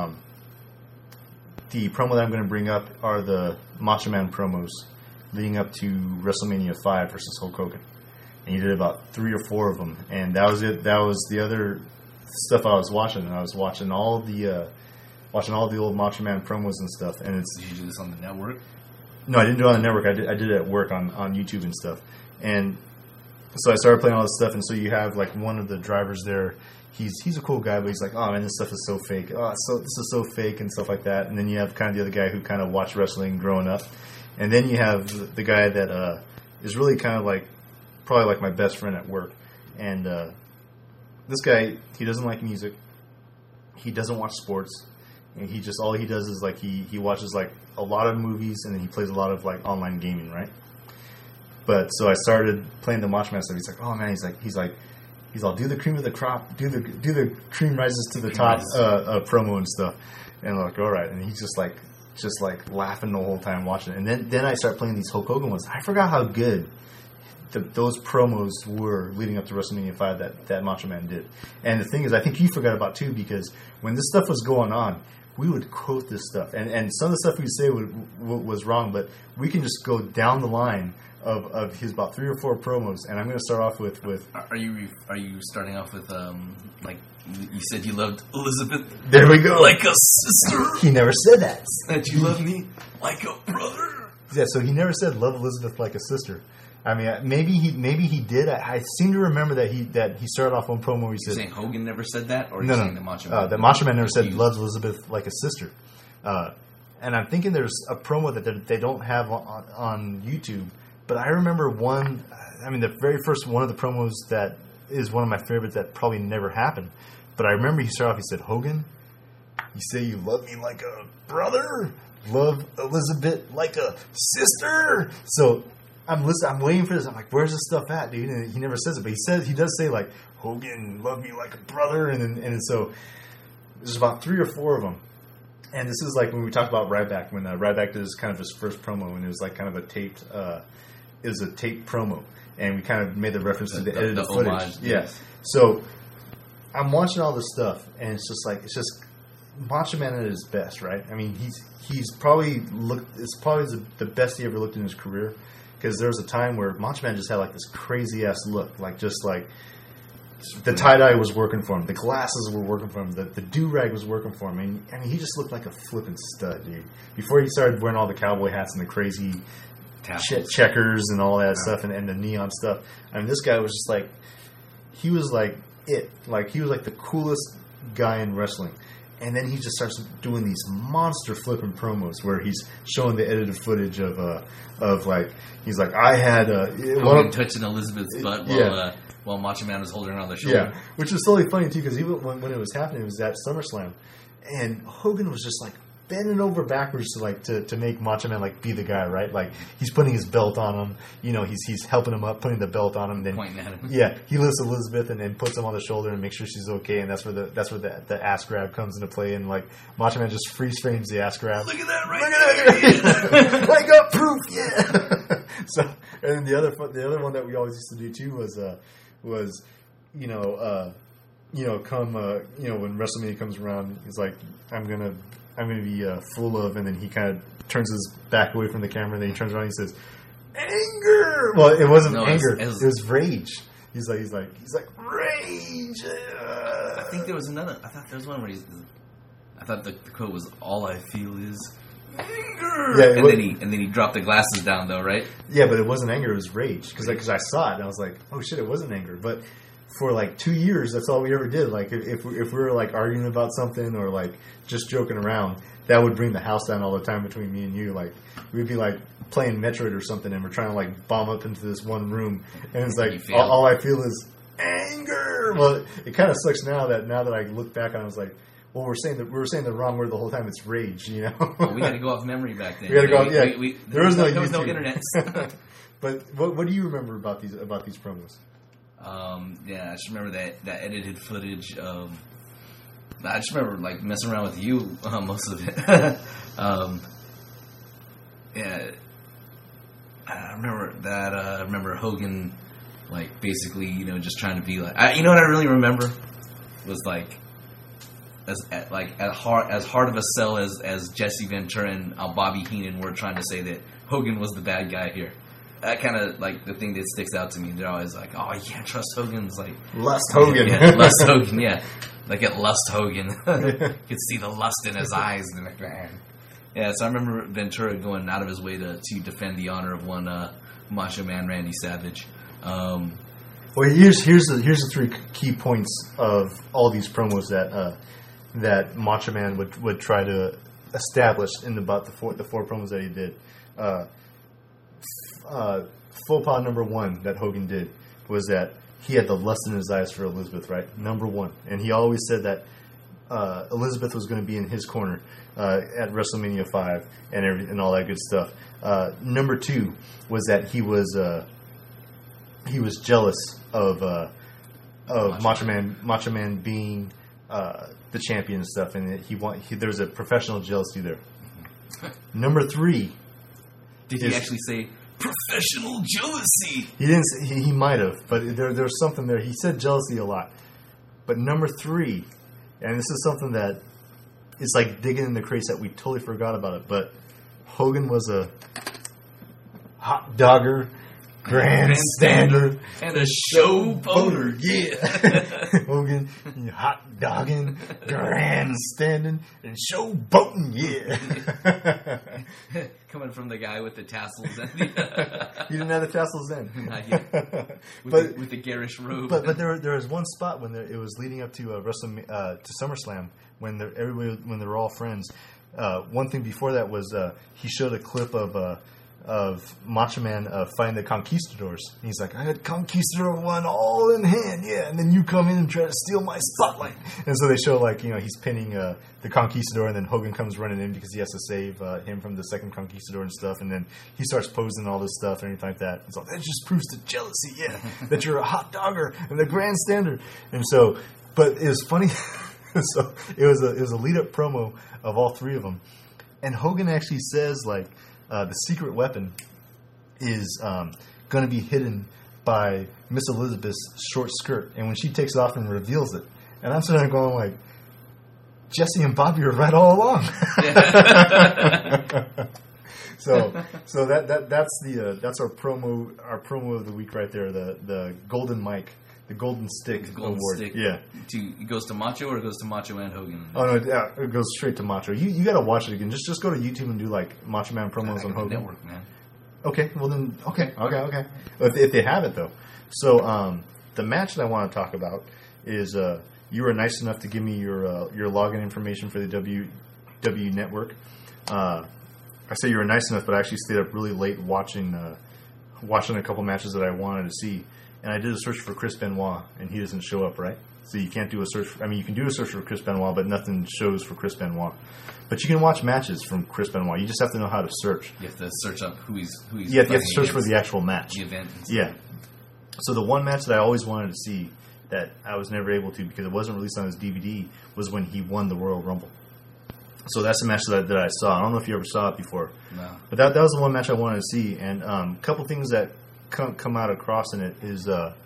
Speaker 3: the promo that I'm going to bring up are the Macho Man promos leading up to WrestleMania 5 versus Hulk Hogan. And he did about 3 or 4 of them, and that was it. That was the other stuff I was watching, and I was watching all the old Macho Man promos and stuff. And
Speaker 2: Did you do this on the network?
Speaker 3: No, I didn't do it on the network. I did it at work on YouTube and stuff. And so I started playing all this stuff, and so you have like one of the drivers there. He's a cool guy, but he's like, oh man, this stuff is so fake. Oh, this is so fake and stuff like that. And then you have kind of the other guy who kind of watched wrestling growing up, and then you have the guy that is really kind of like probably like my best friend at work. And this guy, he doesn't like music. He doesn't watch sports. And he just, all he does is like he watches like a lot of movies, and then he plays a lot of like online gaming, right? But so I started playing the Macho Man stuff. He's like, oh man, he's all do the cream of the crop, do the cream rises to the top promo and stuff. And I'm like, all right. And he's just like laughing the whole time watching it. And then I start playing these Hulk Hogan ones. I forgot how good those promos were leading up to WrestleMania 5 that Macho Man did. And the thing is, I think you forgot about too, because when this stuff was going on, we would quote this stuff, and some of the stuff we say was wrong, but we can just go down the line of his about 3 or 4 promos, and I'm going to start off with.
Speaker 2: Are you starting off with like you said you loved Elizabeth?
Speaker 3: There we go.
Speaker 2: Like a sister.
Speaker 3: He never said that.
Speaker 2: That you love me like a brother.
Speaker 3: Yeah, so he never said love Elizabeth like a sister. I mean, maybe he did. I seem to remember that he started off one promo where he said,
Speaker 2: You're saying Hogan never said that, or
Speaker 3: no,
Speaker 2: saying that Macho Man?
Speaker 3: that Macho Man never said loves Elizabeth like a sister. And I'm thinking there's a promo that they don't have on YouTube, but I remember one. I mean, the very first one of the promos that is one of my favorites that probably never happened. But I remember he started off. He said, "Hogan, you say you love me like a brother, love Elizabeth like a sister." So I'm listening. I'm waiting for this. I'm like, "Where's this stuff at, dude?" And he never says it, but he does say like, "Hogan, love me like a brother," and so there's about 3 or 4 of them. And this is like when we talked about Ryback, when Ryback did his kind of his first promo, and it was like kind of a taped, it was a taped promo, and we kind of made the reference to the edited footage.
Speaker 2: Homage,
Speaker 3: yeah. So I'm watching all this stuff, and it's just Macho Man at his best, right? I mean, he's probably it's probably the best he ever looked in his career, because there was a time where Macho Man just had like this crazy ass look, like just like the tie-dye was working for him, the glasses were working for him, the do-rag was working for him, and I mean, he just looked like a flippin' stud, dude. Before he started wearing all the cowboy hats and the crazy checkers and all that stuff, and the neon stuff. I mean, this guy was just like, he was like it. Like, he was like the coolest guy in wrestling. And then he just starts doing these monster flipping promos where he's showing the edited footage of like, he's like, I had
Speaker 2: Hogan touching Elizabeth's butt while Macho Man was holding her on the shoulder.
Speaker 3: Yeah, which was totally funny too, because even when it was happening, it was at SummerSlam, and Hogan was just like bending over backwards to make Macho Man like be the guy, right? Like, he's putting his belt on him, you know, he's helping him up, putting the belt on him, then
Speaker 2: pointing at him.
Speaker 3: Yeah, he lifts Elizabeth and then puts him on the shoulder and makes sure she's okay, and that's where the ass grab comes into play, and like Macho Man just freeze frames the ass grab.
Speaker 2: Look at that right there!
Speaker 3: I got proof, yeah. So, and then the other one that we always used to do too was come when WrestleMania comes around, he's like, I'm gonna be full of, and then he kind of turns his back away from the camera, and then he turns around and he says, anger. Well, it wasn't anger; it was rage. He's like rage.
Speaker 2: I think there was another. I thought there was one where I thought the quote was, "All I feel is anger." Yeah, and then he dropped the glasses down, though, right?
Speaker 3: Yeah, but it wasn't anger; it was rage. Because I saw it, and I was like, "Oh shit, it wasn't anger." But for like 2 years, that's all we ever did. Like, if we were like arguing about something or like just joking around, that would bring the house down all the time between me and you. Like, we'd be like playing Metroid or something, and we're trying to like bomb up into this one room, and it's like all I feel is anger. Well, it kind of sucks now that I look back on it, I was like, well, we were saying the wrong word the whole time. It's rage, you know.
Speaker 2: Well, we had to go off memory back then.
Speaker 3: We had to go off. Yeah,
Speaker 2: there was no internet.
Speaker 3: But what do you remember about these promos?
Speaker 2: I just remember that edited footage. I just remember like messing around with you most of it. Yeah, I remember that. I remember Hogan, like, basically, you know, just trying to be like. You know what I really remember was like as hard of a sell as Jesse Ventura and Bobby Heenan were trying to say that Hogan was the bad guy here. That kind of, like, the thing that sticks out to me. They're always like, oh, you can't trust Hogan. It's like...
Speaker 3: Lust Hogan.
Speaker 2: Yeah, Lust Hogan, yeah. Like, at Lust Hogan. You could see the lust in his eyes. And like, man. Yeah, so I remember Ventura going out of his way to defend the honor of one Macho Man Randy Savage.
Speaker 3: Well, here's the 3 key points of all these promos that Macho Man would try to establish in about the four promos that he did. Faux pas number 1 that Hogan did was that he had the lust in his eyes for Elizabeth, right? Number 1. And he always said that Elizabeth was going to be in his corner at WrestleMania 5 and all that good stuff. Number 2 was that he was jealous of Macho Man being the champion and stuff, and there's a professional jealousy there. Number 3.
Speaker 2: Did he actually say professional jealousy?
Speaker 3: He didn't. He might have, but there's something there. He said jealousy a lot. But number 3, and this is something that is like digging in the crates that we totally forgot about it. But Hogan was a hot dogger grandstander,
Speaker 2: and a showboater.
Speaker 3: Yeah. Hogan, hot dogging, grandstanding, and showboating. Yeah.
Speaker 2: Coming from the guy with the tassels.
Speaker 3: You didn't have the tassels then.
Speaker 2: Not yet. With the garish robe.
Speaker 3: But there was one spot when it was leading up to to SummerSlam when they were all friends. One thing before that was he showed a clip of Macho Man fighting the Conquistadors. And he's like, I had Conquistador 1 all in hand, yeah, and then you come in and try to steal my spotlight. And so they show, like, he's pinning the Conquistador, and then Hogan comes running in because he has to save him from the second Conquistador and stuff, and then he starts posing all this stuff and anything like that. And so that just proves the jealousy, yeah, that you're a hot dogger and the grandstander. And so, but it was funny. So it was a lead-up promo of all three of them. And Hogan actually says, like, the secret weapon is going to be hidden by Miss Elizabeth's short skirt. And when she takes it off and reveals it. And I'm sitting there going like, Jesse and Bobby are right all along. So that's our promo of the week right there. The Golden Mic. The Golden Stick Award.
Speaker 2: Stick.
Speaker 3: Yeah.
Speaker 2: It goes to Macho, or it goes to Macho and Hogan?
Speaker 3: Oh, no, yeah, it goes straight to Macho. You got to watch it again. Just go to YouTube and do, like, Macho Man promos on Hogan.
Speaker 2: Network, man.
Speaker 3: Okay, well then, okay. If they have it, though. So, the match that I want to talk about is you were nice enough to give me your login information for the WWE Network. I say you were nice enough, but I actually stayed up really late watching a couple matches that I wanted to see. And I did a search for Chris Benoit, and he doesn't show up, right? So you can't do a search. You can do a search for Chris Benoit, but nothing shows for Chris Benoit. But you can watch matches from Chris Benoit. You just have to know how to search.
Speaker 2: You have to search up who he's.
Speaker 3: Yeah, you have to search for the actual match.
Speaker 2: The event.
Speaker 3: Yeah. So the one match that I always wanted to see that I was never able to because it wasn't released on his DVD was when he won the Royal Rumble. So that's the match that I saw. I don't know if you ever saw it before.
Speaker 2: No.
Speaker 3: But that was the one match I wanted to see. And a couple things that come out across in it is,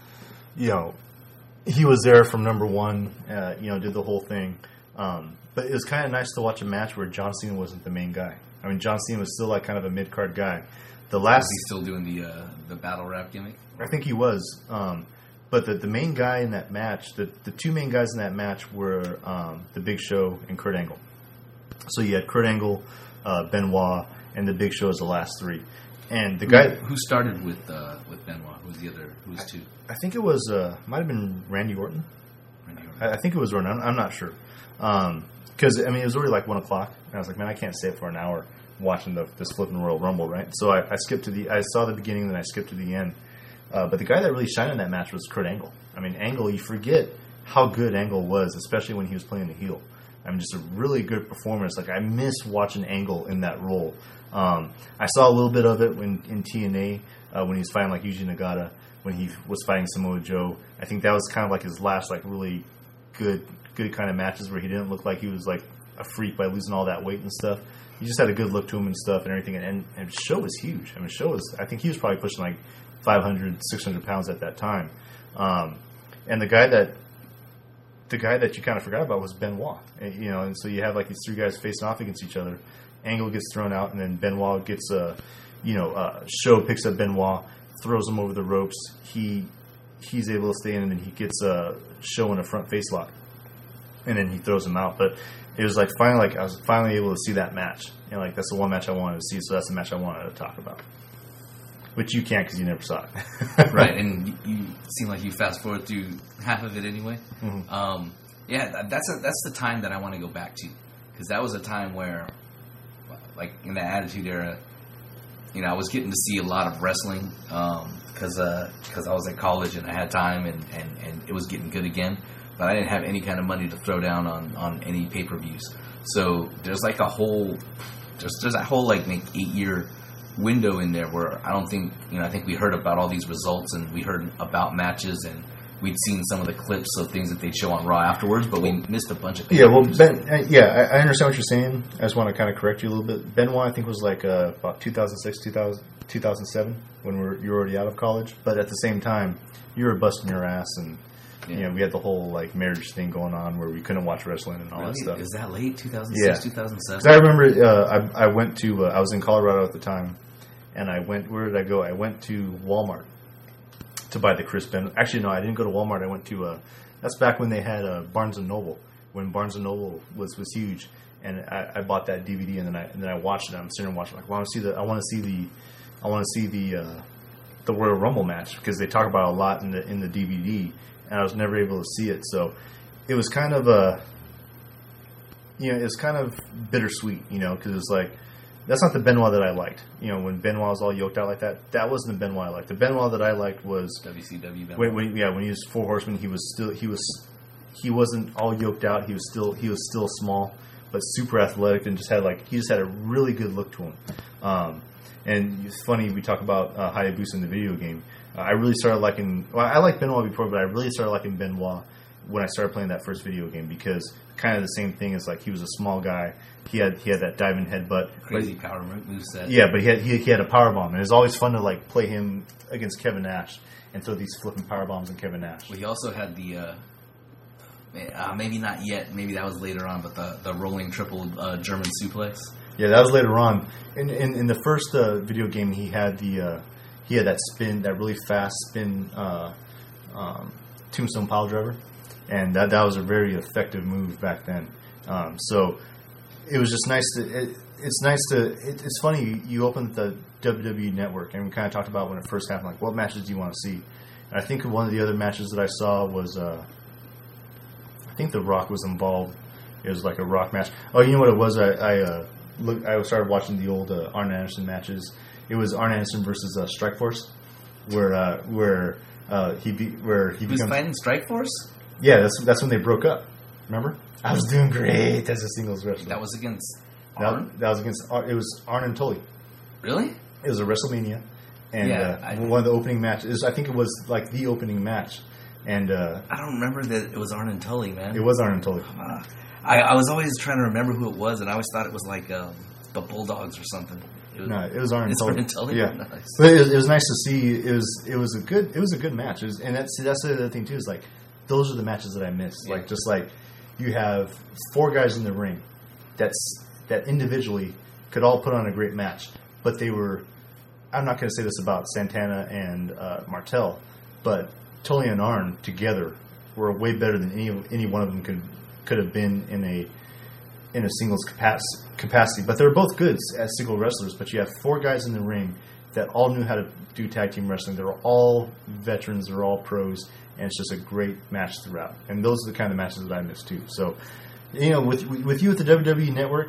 Speaker 3: he was there from number one, did the whole thing. But it was kind of nice to watch a match where John Cena wasn't the main guy. I mean, John Cena was still like kind of a mid-card guy.
Speaker 2: Was he still doing the battle rap gimmick?
Speaker 3: I think he was. But the main guy in that match, the two main guys in that match were the Big Show and Kurt Angle. So you had Kurt Angle, Benoit, and the Big Show as the last three. And the guy
Speaker 2: who started with Benoit, who was the other? Who was two?
Speaker 3: I think it was might have been Randy Orton. I think it was Orton. I'm not sure because it was already like 1:00, and I was like, man, I can't stay up for an hour watching this flipping Royal Rumble, right? So I skipped I saw the beginning, then I skipped to the end. But the guy that really shined in that match was Kurt Angle. I mean, Angle, you forget how good Angle was, especially when he was playing the heel. I mean, just a really good performance. Like, I miss watching Angle in that role. I saw a little bit of it in TNA when he was fighting like Yuji Nagata, when he was fighting Samoa Joe. I think that was kind of like his last like really good kind of matches where he didn't look like he was like a freak by losing all that weight and stuff. He just had a good look to him and stuff and everything. And Show was huge. I mean, I think he was probably pushing like 500, 600 pounds at that time. And the guy that you kind of forgot about was Benoit. And so you have like these three guys facing off against each other. Angle gets thrown out, and then Benoit gets Show picks up Benoit, throws him over the ropes. He's able to stay in, and then he gets Show in a front face lock, and then he throws him out. But it was like I was finally able to see that match, and like that's the one match I wanted to see. So that's the match I wanted to talk about, which you can't because you never saw it.
Speaker 2: Right, and you seem like you fast forward through half of it anyway. Mm-hmm. That's the time that I want to go back to, because that was a time where, like in the Attitude Era, I was getting to see a lot of wrestling because I was at college and I had time and it was getting good again, but I didn't have any kind of money to throw down on any pay-per-views. So there's like a whole there's that whole like 8-year window in there where I think we heard about all these results and we heard about matches and we'd seen some of the clips of things that they'd show on Raw afterwards, but we missed a bunch of things.
Speaker 3: Yeah, well, I understand what you're saying. I just want to kind of correct you a little bit. Benoit, I think, was like about 2006, 2007, when you were already out of college. But at the same time, you were busting your ass, and we had the whole like marriage thing going on where we couldn't watch wrestling and all that stuff.
Speaker 2: Is that late, 2006, 2007?
Speaker 3: Because I remember I went to I was in Colorado at the time, and I went. Where did I go? I went to Walmart to buy the Chris Benoit. Actually, no, I didn't go to Walmart. I went to. That's back when they had Barnes and Noble. When Barnes and Noble was huge, and I bought that DVD, and then I watched it. I'm sitting and watching. Like, well, I want to see the Royal Rumble match because they talk about it a lot in the DVD, and I was never able to see it. So it was kind of it's kind of bittersweet, because it's like that's not the Benoit that I liked. When Benoit was all yoked out like that, that wasn't the Benoit I liked. The Benoit that I liked was
Speaker 2: WCW Benoit.
Speaker 3: When he was Four Horsemen, he wasn't all yoked out. He was still small, but super athletic, and just had a really good look to him. And it's funny, we talk about Hayabusa in the video game. I really started liking. Well, I liked Benoit before, but I really started liking Benoit when I started playing that first video game because kind of the same thing as he was a small guy. He had that diving headbutt,
Speaker 2: crazy power moveset.
Speaker 3: Yeah, but he had a power bomb, and it's always fun to play him against Kevin Nash and throw these flipping power bombs in Kevin Nash.
Speaker 2: Well, he also had the. Maybe not yet. Maybe that was later on. But the rolling triple German suplex.
Speaker 3: Yeah, that was later on. In the first video game, he had that spin, that really fast spin tombstone pile driver, and that was a very effective move back then. So it was just nice to. It's funny you open the WWE Network, and we kind of talked about when it first happened. Like, what matches do you want to see? And I think one of the other matches that I saw was. I think The Rock was involved. It was like a Rock match. Oh, you know what it was? I started watching the old Arn Anderson matches. It was Arn Anderson versus Strikeforce, where he
Speaker 2: was fighting Strikeforce.
Speaker 3: Yeah, that's when they broke up. Remember? I was doing great as a singles wrestler.
Speaker 2: That was against Arn?
Speaker 3: That was against. It was Arn and Tully.
Speaker 2: Really?
Speaker 3: It was a WrestleMania, and one of the opening matches. I think it was the opening match. And
Speaker 2: I don't remember that it was Arn and Tully, man.
Speaker 3: It was Arn and Tully.
Speaker 2: I was always trying to remember who it was, and I always thought it was the Bulldogs or something.
Speaker 3: It was Arn and Tully.
Speaker 2: Arn and Tully.
Speaker 3: Yeah,
Speaker 2: nice.
Speaker 3: But it was nice to see. It was a good match. And that's the other thing too. Is those are the matches that I miss. Yeah. You have 4 guys in the ring, that individually could all put on a great match, but they were. I'm not going to say this about Santana and Martel, but Tully and Arn together were way better than any one of them could have been in a singles capacity. But they're both good as single wrestlers. But you have 4 guys in the ring that all knew how to do tag team wrestling. They're all veterans. They're all pros, and it's just a great match throughout. And those are the kind of matches that I miss too. So, with you at the WWE Network,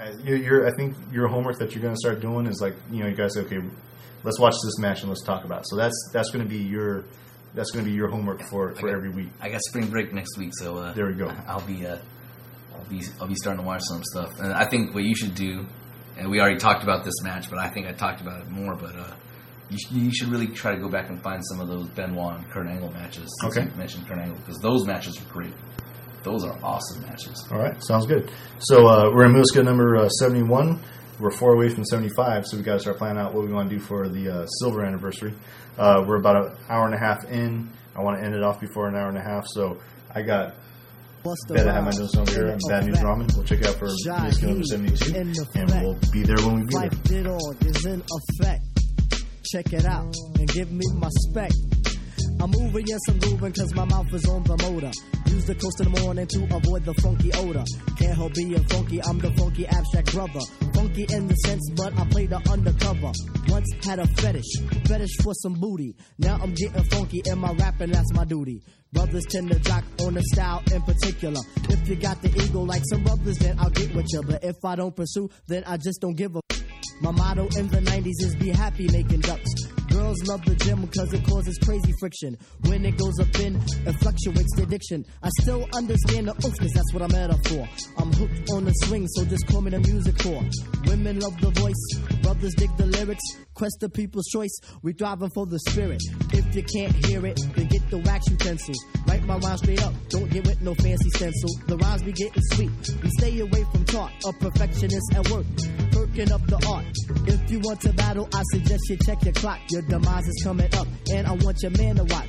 Speaker 3: I think your homework that you're going to start doing is you guys say, okay, let's watch this match and let's talk about it. So that's going to be your. That's going to be your homework for every week.
Speaker 2: I got spring break next week, so
Speaker 3: there we go.
Speaker 2: I'll be starting to watch some stuff. And I think what you should do, and we already talked about this match, but I think I talked about it more. But you should really try to go back and find some of those Benoit and Kurt Angle matches.
Speaker 3: Okay.
Speaker 2: You mentioned Kurt Angle because those matches are great. Those are awesome matches.
Speaker 3: All right, sounds good. So we're in Mooska number 71. We're 4 away from 75, so we got to start planning out what we want to do for the silver anniversary. We're about an hour and a half in. I want to end it off before an hour and a half, so I got Better Have My Nose over here and Bad News Ramen. We'll check it out for Mooska number 72, and we'll be there when we be there.
Speaker 1: Life did all is in effect. Check it out and give me my spec. I'm moving, yes, I'm grooving, cause my mouth is on the motor. Use the coast in the morning to avoid the funky odor. Can't help being funky, I'm the funky abstract brother. Funky in the sense, but I play the undercover. Once had a fetish for some booty. Now I'm getting funky in my rapping, that's my duty. Brothers tend to jock on the style in particular. If you got the ego like some brothers, then I'll get with you. But if I don't pursue, then I just don't give a. My motto in the 90s is be happy making ducks. Girls love the gym because it causes crazy friction. When it goes up in, it fluctuates the addiction. I still understand the oomph because that's what I'm at for. I'm hooked on the swing, so just call me the music core. Women love the voice, brothers dig the lyrics. Quest the people's choice, we thriving for the spirit. If you can't hear it, then get the wax utensils. Write my rhymes straight up, don't get with no fancy stencil. The rhymes be getting sweet, we stay away from talk. A perfectionist at work, perking up the art. If you want to battle, I suggest you check your clock. Your demise is coming up, and I want your man to watch.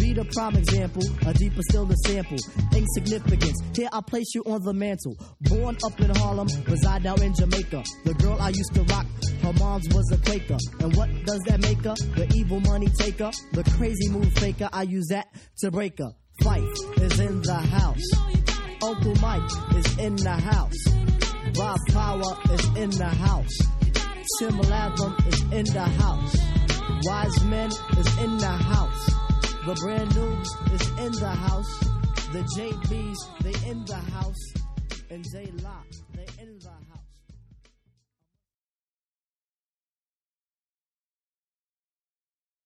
Speaker 1: be the prime example, a deeper still the sample. Insignificance, here I place you on the mantle. Born up in Harlem, reside now in Jamaica. The girl I used to rock, her mom's was a Quaker. And what does that make her? The evil money taker, the crazy move faker. I use that to break her. Fife is in the house. Uncle Mike is in the house. Rob Power is in the house. Tim Latham is in the house. Wise Men is in the house. The Brand New is in the house. The JBs, they in the house. And J Lock, they in the house.